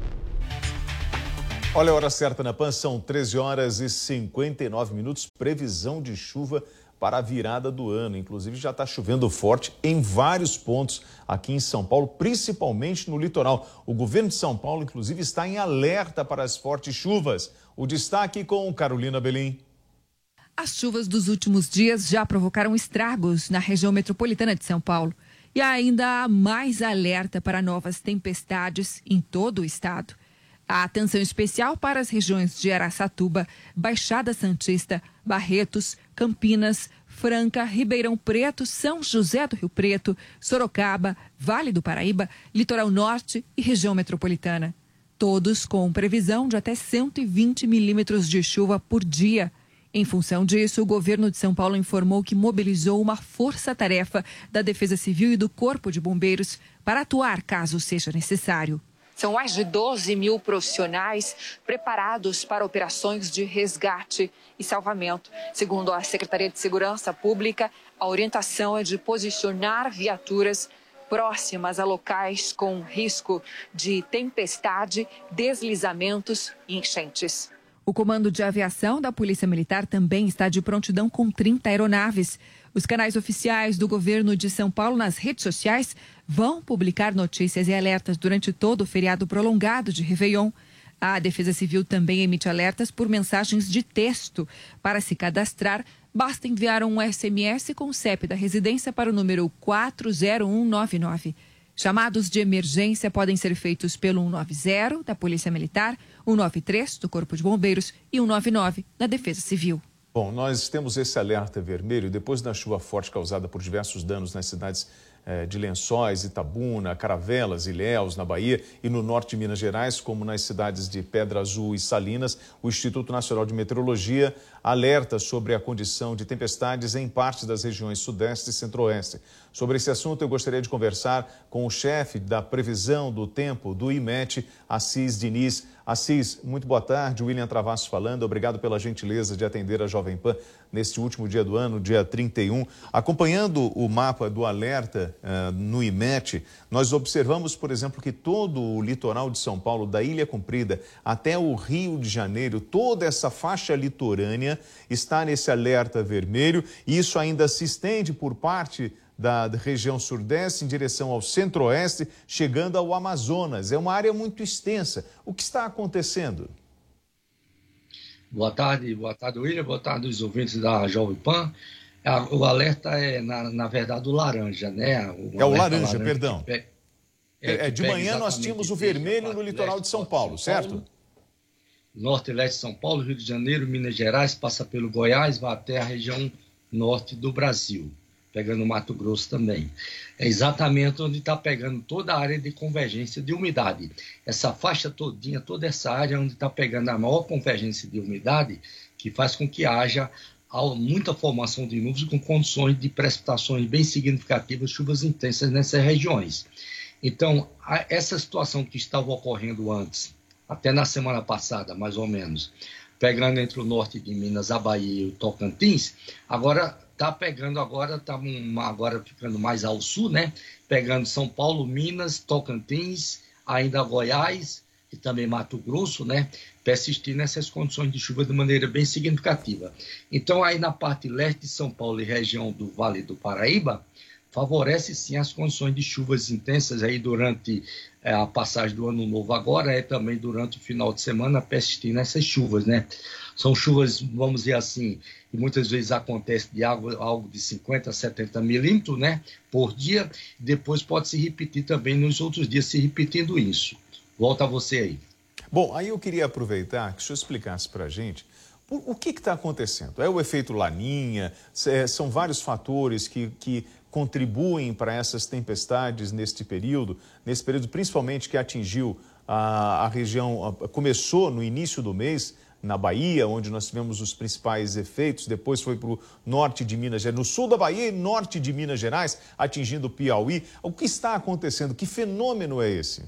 Olha a hora certa na Pan, são treze horas e cinquenta e nove minutos. Previsão de chuva para a virada do ano. Inclusive já está chovendo forte em vários pontos aqui em São Paulo, principalmente no litoral. O governo de São Paulo, inclusive, está em alerta para as fortes chuvas. O destaque com Carolina Belim. As chuvas dos últimos dias já provocaram estragos na região metropolitana de São Paulo. E ainda há mais alerta para novas tempestades em todo o estado. Há atenção especial para as regiões de Araçatuba, Baixada Santista, Barretos, Campinas, Franca, Ribeirão Preto, São José do Rio Preto, Sorocaba, Vale do Paraíba, Litoral Norte e região metropolitana. Todos com previsão de até cento e vinte milímetros de chuva por dia. Em função disso, o governo de São Paulo informou que mobilizou uma força-tarefa da Defesa Civil e do Corpo de Bombeiros para atuar caso seja necessário. São mais de doze mil profissionais preparados para operações de resgate e salvamento. Segundo a Secretaria de Segurança Pública, a orientação é de posicionar viaturas próximas a locais com risco de tempestade, deslizamentos e enchentes. O Comando de Aviação da Polícia Militar também está de prontidão com trinta aeronaves. Os canais oficiais do governo de São Paulo nas redes sociais vão publicar notícias e alertas durante todo o feriado prolongado de Réveillon. A Defesa Civil também emite alertas por mensagens de texto. Para se cadastrar, basta enviar um S M S com o C E P da residência para o número quatro zero um nove nove. Chamados de emergência podem ser feitos pelo cento e noventa da Polícia Militar, cento e noventa e três do Corpo de Bombeiros e cento e noventa e nove da Defesa Civil. Bom, nós temos esse alerta vermelho depois da chuva forte causada por diversos danos nas cidades eh, de Lençóis, Itabuna, Caravelas, Ilhéus, na Bahia e no norte de Minas Gerais, como nas cidades de Pedra Azul e Salinas. O Instituto Nacional de Meteorologia alerta sobre a condição de tempestades em partes das regiões sudeste e centro-oeste. Sobre esse assunto, eu gostaria de conversar com o chefe da previsão do tempo do I M E T, Assis Diniz. Assis, muito boa tarde. William Travassos falando. Obrigado pela gentileza de atender a Jovem Pan neste último dia do ano, dia trinta e um. Acompanhando o mapa do alerta uh, no I M E T, nós observamos, por exemplo, que todo o litoral de São Paulo, da Ilha Comprida até o Rio de Janeiro, toda essa faixa litorânea está nesse alerta vermelho, e isso ainda se estende por parte da região sudeste em direção ao centro-oeste, chegando ao Amazonas. É uma área muito extensa. O que está acontecendo? Boa tarde, boa tarde, William. Boa tarde, os ouvintes da Jovem Pan. O alerta é, na, na verdade, o laranja, né? O é o laranja, laranja perdão. Pe... É, é, de manhã nós tínhamos o vermelho no litoral de São Paulo, certo? Norte e leste de São Paulo, Rio de Janeiro, Minas Gerais, passa pelo Goiás, vai até a região norte do Brasil, pegando Mato Grosso também. É exatamente onde está pegando toda a área de convergência de umidade. Essa faixa todinha, toda essa área onde está pegando a maior convergência de umidade, que faz com que haja muita formação de nuvens com condições de precipitações bem significativas, chuvas intensas nessas regiões. Então, essa situação que estava ocorrendo antes, até na semana passada, mais ou menos, pegando entre o norte de Minas, a Bahia e o Tocantins, agora está pegando, agora está agora ficando mais ao sul, né? Pegando São Paulo, Minas, Tocantins, ainda Goiás e também Mato Grosso, né? Persistindo nessas condições de chuva de maneira bem significativa. Então, aí na parte leste de São Paulo e região do Vale do Paraíba, favorece sim as condições de chuvas intensas aí durante é, a passagem do ano novo agora, é também durante o final de semana persistindo essas chuvas, né? São chuvas, vamos dizer assim, que muitas vezes acontece de água, algo de cinquenta a setenta milímetros, né, por dia, depois pode se repetir também nos outros dias, se repetindo isso. Volta a você aí. Bom, aí eu queria aproveitar que o senhor explicasse para a gente o que está acontecendo. É o efeito Laninha? São vários fatores que, que contribuem para essas tempestades neste período, nesse período principalmente que atingiu a, a região, a, começou no início do mês, na Bahia, onde nós tivemos os principais efeitos, depois foi para o norte de Minas Gerais, no sul da Bahia e norte de Minas Gerais, atingindo o Piauí. O que está acontecendo? Que fenômeno é esse?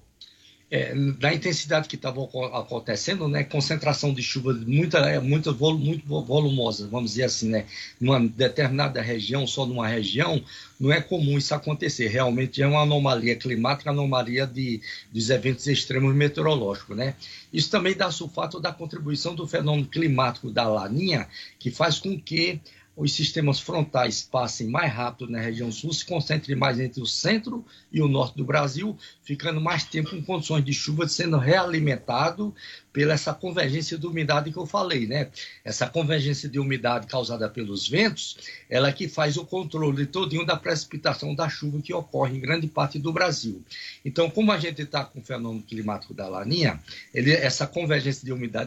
É, da intensidade que estava acontecendo, né, concentração de chuva muita, muita, muito volumosa, vamos dizer assim, né, numa determinada região, só numa região, não é comum isso acontecer. Realmente é uma anomalia climática, anomalia de, dos eventos extremos meteorológicos, né. Isso também dá-se o fato da contribuição do fenômeno climático da Laninha, que faz com que os sistemas frontais passem mais rápido na região sul, se concentrem mais entre o centro e o norte do Brasil, ficando mais tempo com condições de chuva, sendo realimentado pela essa convergência de umidade que eu falei, né? Essa convergência de umidade causada pelos ventos, ela que faz o controle todinho da precipitação da chuva que ocorre em grande parte do Brasil. Então, como a gente está com o fenômeno climático da Laninha, ele, essa convergência de umidade